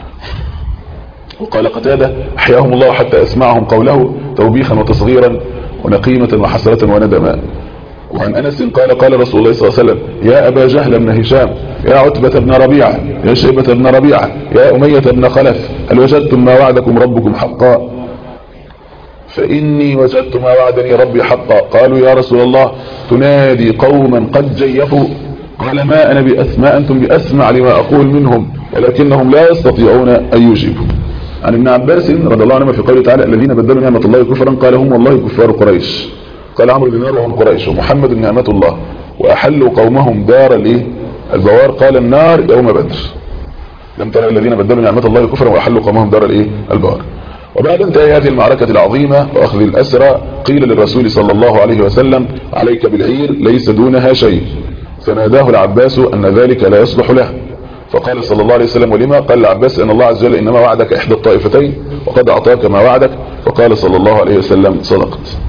وقال قتادة أحياهم الله حتى أسمعهم قوله توبيخا وتصغيرا ونقيمة وحسرة وندما. وعن أنس قال قال رسول الله صلى الله عليه وسلم يا أبا جهل بن هشام يا عتبة بن ربيعة يا شيبة بن ربيعة يا أمية بن خلف هل وجدتم ما وعدكم ربكم حقا. فإني وجدت ما وعدني ربي حقا. قالوا يا رسول الله تنادي قوما قد جيفوا. قال ما أنا بأسماء أنتم بأسمع لما أقول منهم ولكنهم لا يستطيعون أن يجيبوا. عن ابن عباس رضي الله عنهما في قوله تعالى الذين بدلوا نعمة الله كفرا قال هم والله كفار قريش. قال عمرو بن دينار وهم قريش ومحمد نعمة الله وأحلوا قومهم دار الايه البوار قال النار يوم بدر. لم ترى الذين بدلوا نعمة الله كفرا وأحلوا قومهم دار الايه البوار. وبعد انتهاء هذه المعركة العظيمة وأخذ الأسرى قيل للرسول صلى الله عليه وسلم عليك بالعير ليس دونها شيء. فناداه العباس أن ذلك لا يصلح له. فقال صلى الله عليه وسلم ولما؟ قال العباس ان الله عز وجل انما وعدك احدى الطائفتين وقد اعطاك ما وعدك. فقال صلى الله عليه وسلم صدقت.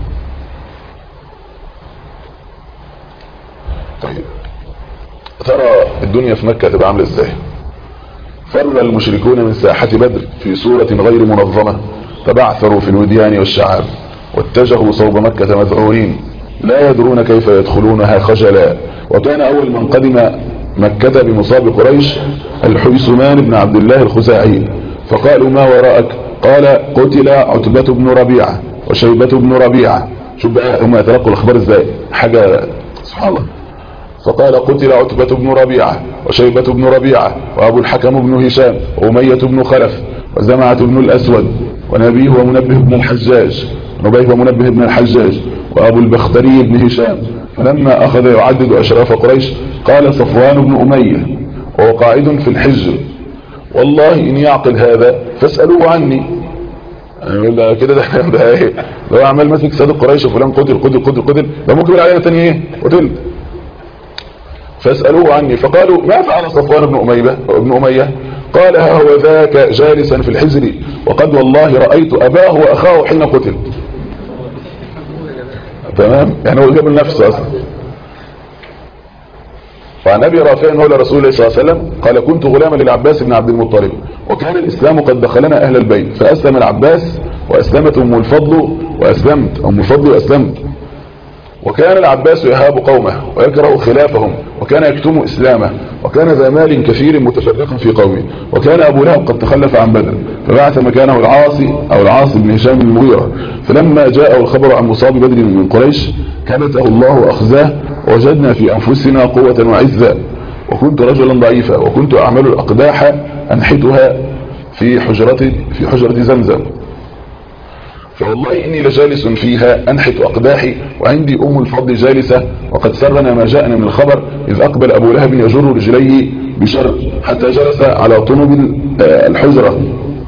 طيب ترى الدنيا في مكة تبقى عامله ازاي؟ فر المشركون من ساحة بدر في صورة غير منظمة تبعثروا في الوديان والشعاب واتجهوا صوب مكة مذعورين لا يدرون كيف يدخلونها خجلا. وكان اول من قدم مكة بمصاب قريش الحيثمان بن عبد الله الخزاعي. فقالوا ما وراءك؟ قال قتل عتبة بن ربيعة وشيبة بن ربيعة. شوف بقى هم يتلقوا الاخبار ازاي حاجة سبحان الله. فقال قتل عتبة بن ربيعة وشيبة بن ربيعة وابو الحكم بن هشام وأمية بن خلف وزمعة بن الاسود ونبيه ومنبه بن الحجاج ونبيه ومنبه بن الحجاج وابو البختري بن هشام. فلما اخذ يعدد اشراف قريش قال صفوان بن أمية وهو قاعد في الحجر والله ان يعقل هذا فاسألوه عني. يعني كده ده ده ايه لو عمال ماسك سادة قريش وفلان قتل قتل قتل قتل ده ممكن يقول علينا تاني ايه قتل. فاسألوه عني. فقالوا ما فعل صفوان بن أمية ابن أمية؟ قال ها هو ذاك جالسا في الحجر وقد والله رأيت أباه وأخاه حين قتل. تمام يعني هو جاب النفس أصلا. وعن أبي رافع مولى رسول الله صلى الله عليه وسلم قال كنت غلاما للعباس بن عبد المطلب وكان الإسلام قد دخلنا أهل البيت فأسلم العباس وأسلمت أم الفضل وأسلمت أم الفضل وأسلمت. وكان العباس يهاب قومه ويكره خلافهم وكان يكتم إسلامه، وكان ذا مال كثير متفرقا في قومه، وكان أبو لهب قد تخلف عن بدر فبعث مكانه العاصي أو العاصي بن هشام بن المغيرة، فلما جاءه الخبر عن مصاب بدر من قريش كبته الله وأخزاه، وجدنا في أنفسنا قوة وعزة، وكنت رجلا ضعيفا، وكنت أعمل الأقداح أنحتها في حجرة في حجرة زمزم، فوالله إني لجالس فيها أنحت أقداحي وعندي أم الفضل جالسة، وقد سرنا ما جاءنا من الخبر إذ أقبل أبو لهب يجر رجليه بشر حتى جلس على طنب الحجرة.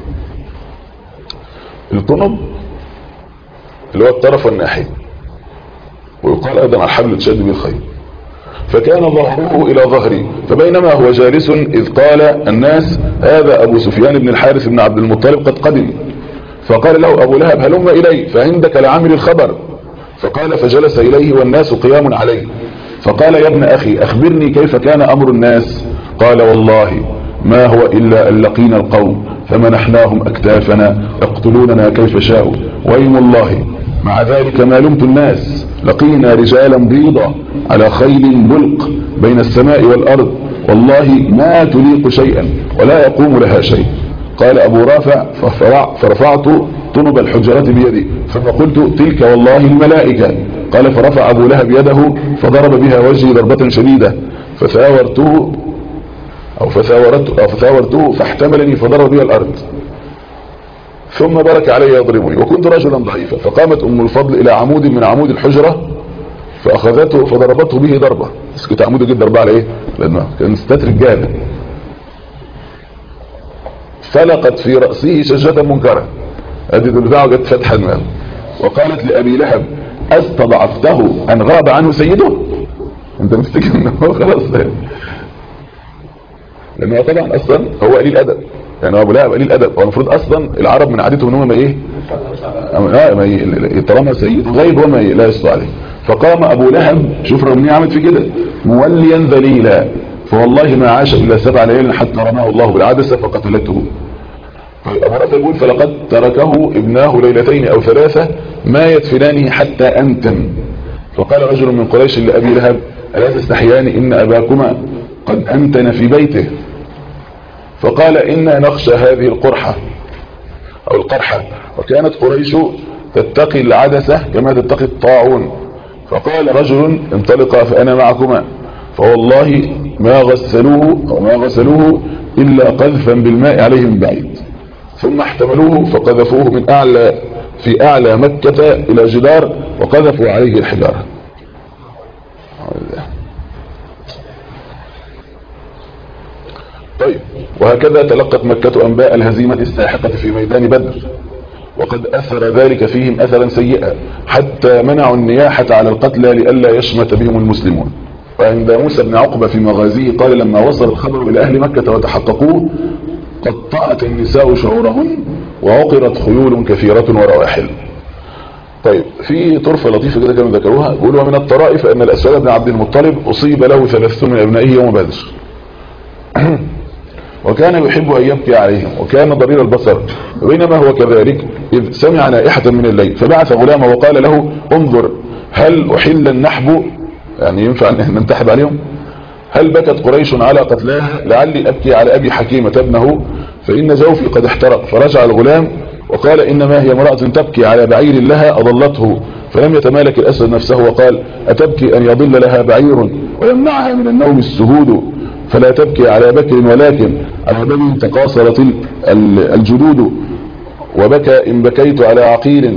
الطنب اللي هو الطرف والناحية، ويقال أيضا الحبل تشد بالخير، فكان ظهره إلى ظهري، فبينما هو جالس إذ قال الناس هذا أبو سفيان بن الحارث بن عبد المطلب قد قدم، فقال له أبو لهب هلم إلي فعندك لعامل الخبر، فقال فجلس إليه والناس قيام عليه، فقال يا ابن أخي أخبرني كيف كان أمر الناس؟ قال والله ما هو إلا أن لقينا القوم فمنحناهم أكتافنا يقتلوننا كيف شاءوا، وإيم الله مع ذلك ما لمت الناس، لقينا رجالا بيضا على خيل بلق بين السماء والأرض، والله ما تليق شيئا ولا يقوم لها شيء. قال أبو رافع فرفعت طنب الحجرة بيدي ثم قلت تلك والله الملائكة. قال فرفع أبو لهب يده فضرب بها وجهي ضربة شديدة فثاورته أو فثاورته, أو فثاورته فاحتملني فضرب بها الأرض، ثم برك علي يضربني، وكنت رجلا ضعيفا، فقامت أم الفضل إلى عمود من عمود الحجرة فأخذته فضربته به ضربة، بس كنت عموده جدا ضربة على إيه؟ لأنه كان ستات رجالة، فلقت في رأسه شجة منكرة، هذه البتاعة جت فتحة دماغه، وقالت لأبي لهب استضعفته أن غاب عنه سيده؟ أنت مفتكر أنه هو خلاص، لأنه طبعا أصلا هو قليل أدب، يعني أبو لهب قليل أدب، والمفروض أصلا العرب من عادتهم أنهم ما إيه طالما سيد غيب وما لا يسطو عليه. فقام أبو لهب، شوف رغم انه عملت في كده، موليا ذليلا، فوالله ما عاش إلا سبع ليال حتى رماه الله بالعدسة فقتلته. أبو رافع يقول فلقد تركه ابناه ليلتين أو ثلاثة ما يدفنانه حتى أنتم. فقال رجل من قريش لأبي لهب ألا تستحيان إن أباكما قد أنتن في بيته؟ فقال إنا نخشى هذه القرحة أو القرحة، وكانت قريش تتقي العدسة كما تتقي الطاعون. فقال رجل انطلقا فأنا معكما، فوالله ما غسلوه أو ما غسلوه إلا قذفا بالماء عليه من بعيد، ثم احتملوه فقذفوه من أعلى في أعلى مكة إلى جدار وقذفوا عليه الحجارة. طيب، وهكذا تلقت مكة أنباء الهزيمة الساحقة في ميدان بدر، وقد أثر ذلك فيهم أثرا سيئا حتى منعوا النياحة على القتلى لئلا يشمت بهم المسلمون. وعند موسى بن عقبة في مغازيه قال لما وصل الخبر إلى أهل مكة وتحققوه قطعت النساء شعورهن وعقرت خيول كثيرة ورواحل. طيب، في طرفة لطيفة كده كانوا ذكروها، يقولوا من الطرائف أن الأسود بن عبد المطلب أصيب له ثلاثون من أبنائه يوم بدر وكان يحب أن يبكي عليهم، وكان ضرير البصر، وبينما هو كذلك إذ سمع نائحة من الليل فبعث غلامه وقال له انظر هل أحل النحب، يعني ينفع أن ننتحب عليهم؟ هل بكت قريش على قتلاها؟ لعلي أبكي على أبي حكيمة ابنه فإن جوفي قد احترق. فرجع الغلام وقال إنما هي امرأة تبكي على بعير لها أضلته. فلم يتمالك الأسد نفسه وقال أتبكي أن يضل لها بعير ويمنعها من النوم السهود؟ فلا تبكي على بكر ولكن على دم تقاصرت الجدود، وبكى إن بكيت على عقيل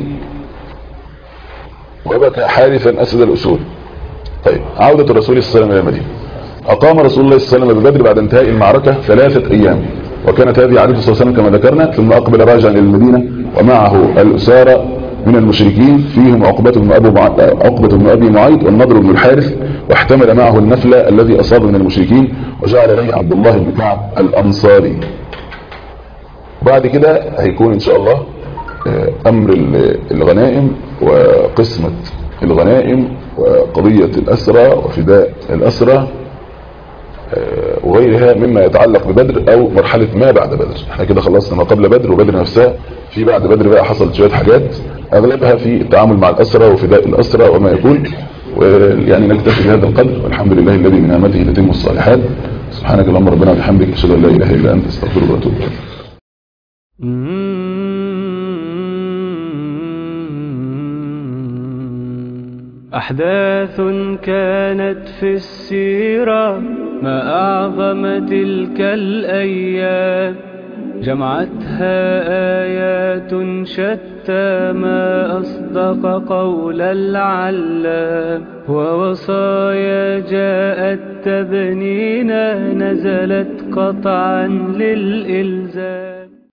وبكى حارثا أسد الأسود. طيب، عودة الرسول صلى الله عليه وسلم إلى المدينة. أقام رسول الله صلى الله عليه وسلم ببدر بعد انتهاء المعركة ثلاثة أيام، وكانت هذه عادته صلى الله عليه وسلم كما ذكرنا، ثم أقبل راجعا إلى المدينة ومعه الأسارى من المشركين فيهم عقبة بن أبي عقبة بن أبي معيط والنضر بن الحارث، واحتمل معه النفل الذي أصاب من المشركين وجعل عليه عبد الله بن كعب الأنصاري. بعد كده هيكون إن شاء الله أمر الغنائم وقسمة الغنائم وقضية الأسرى وفداء الأسرى وغيرها مما يتعلق ببدر أو مرحلة ما بعد بدر. احنا كده خلصنا ما قبل بدر وبدر نفسها. في بعد بدر بقى حصلت شوية حاجات أغلبها في التعامل مع الأسرى وفداء الأسرى وما يكون، ويعني نكتفي بهذا القدر، والحمد لله الذي من نعمته تتم الصالحات. سبحانك اللهم ربنا وبحمدك، اشهد ان لا اله الا انت، استغفرك واتوب اليك. أحداث كانت في السيرة ما أعظم تلك الأيام، جمعتها آيات شتى ما أصدق قول العلام، ووصايا جاءت تبنينا نزلت قطعا للإلزام.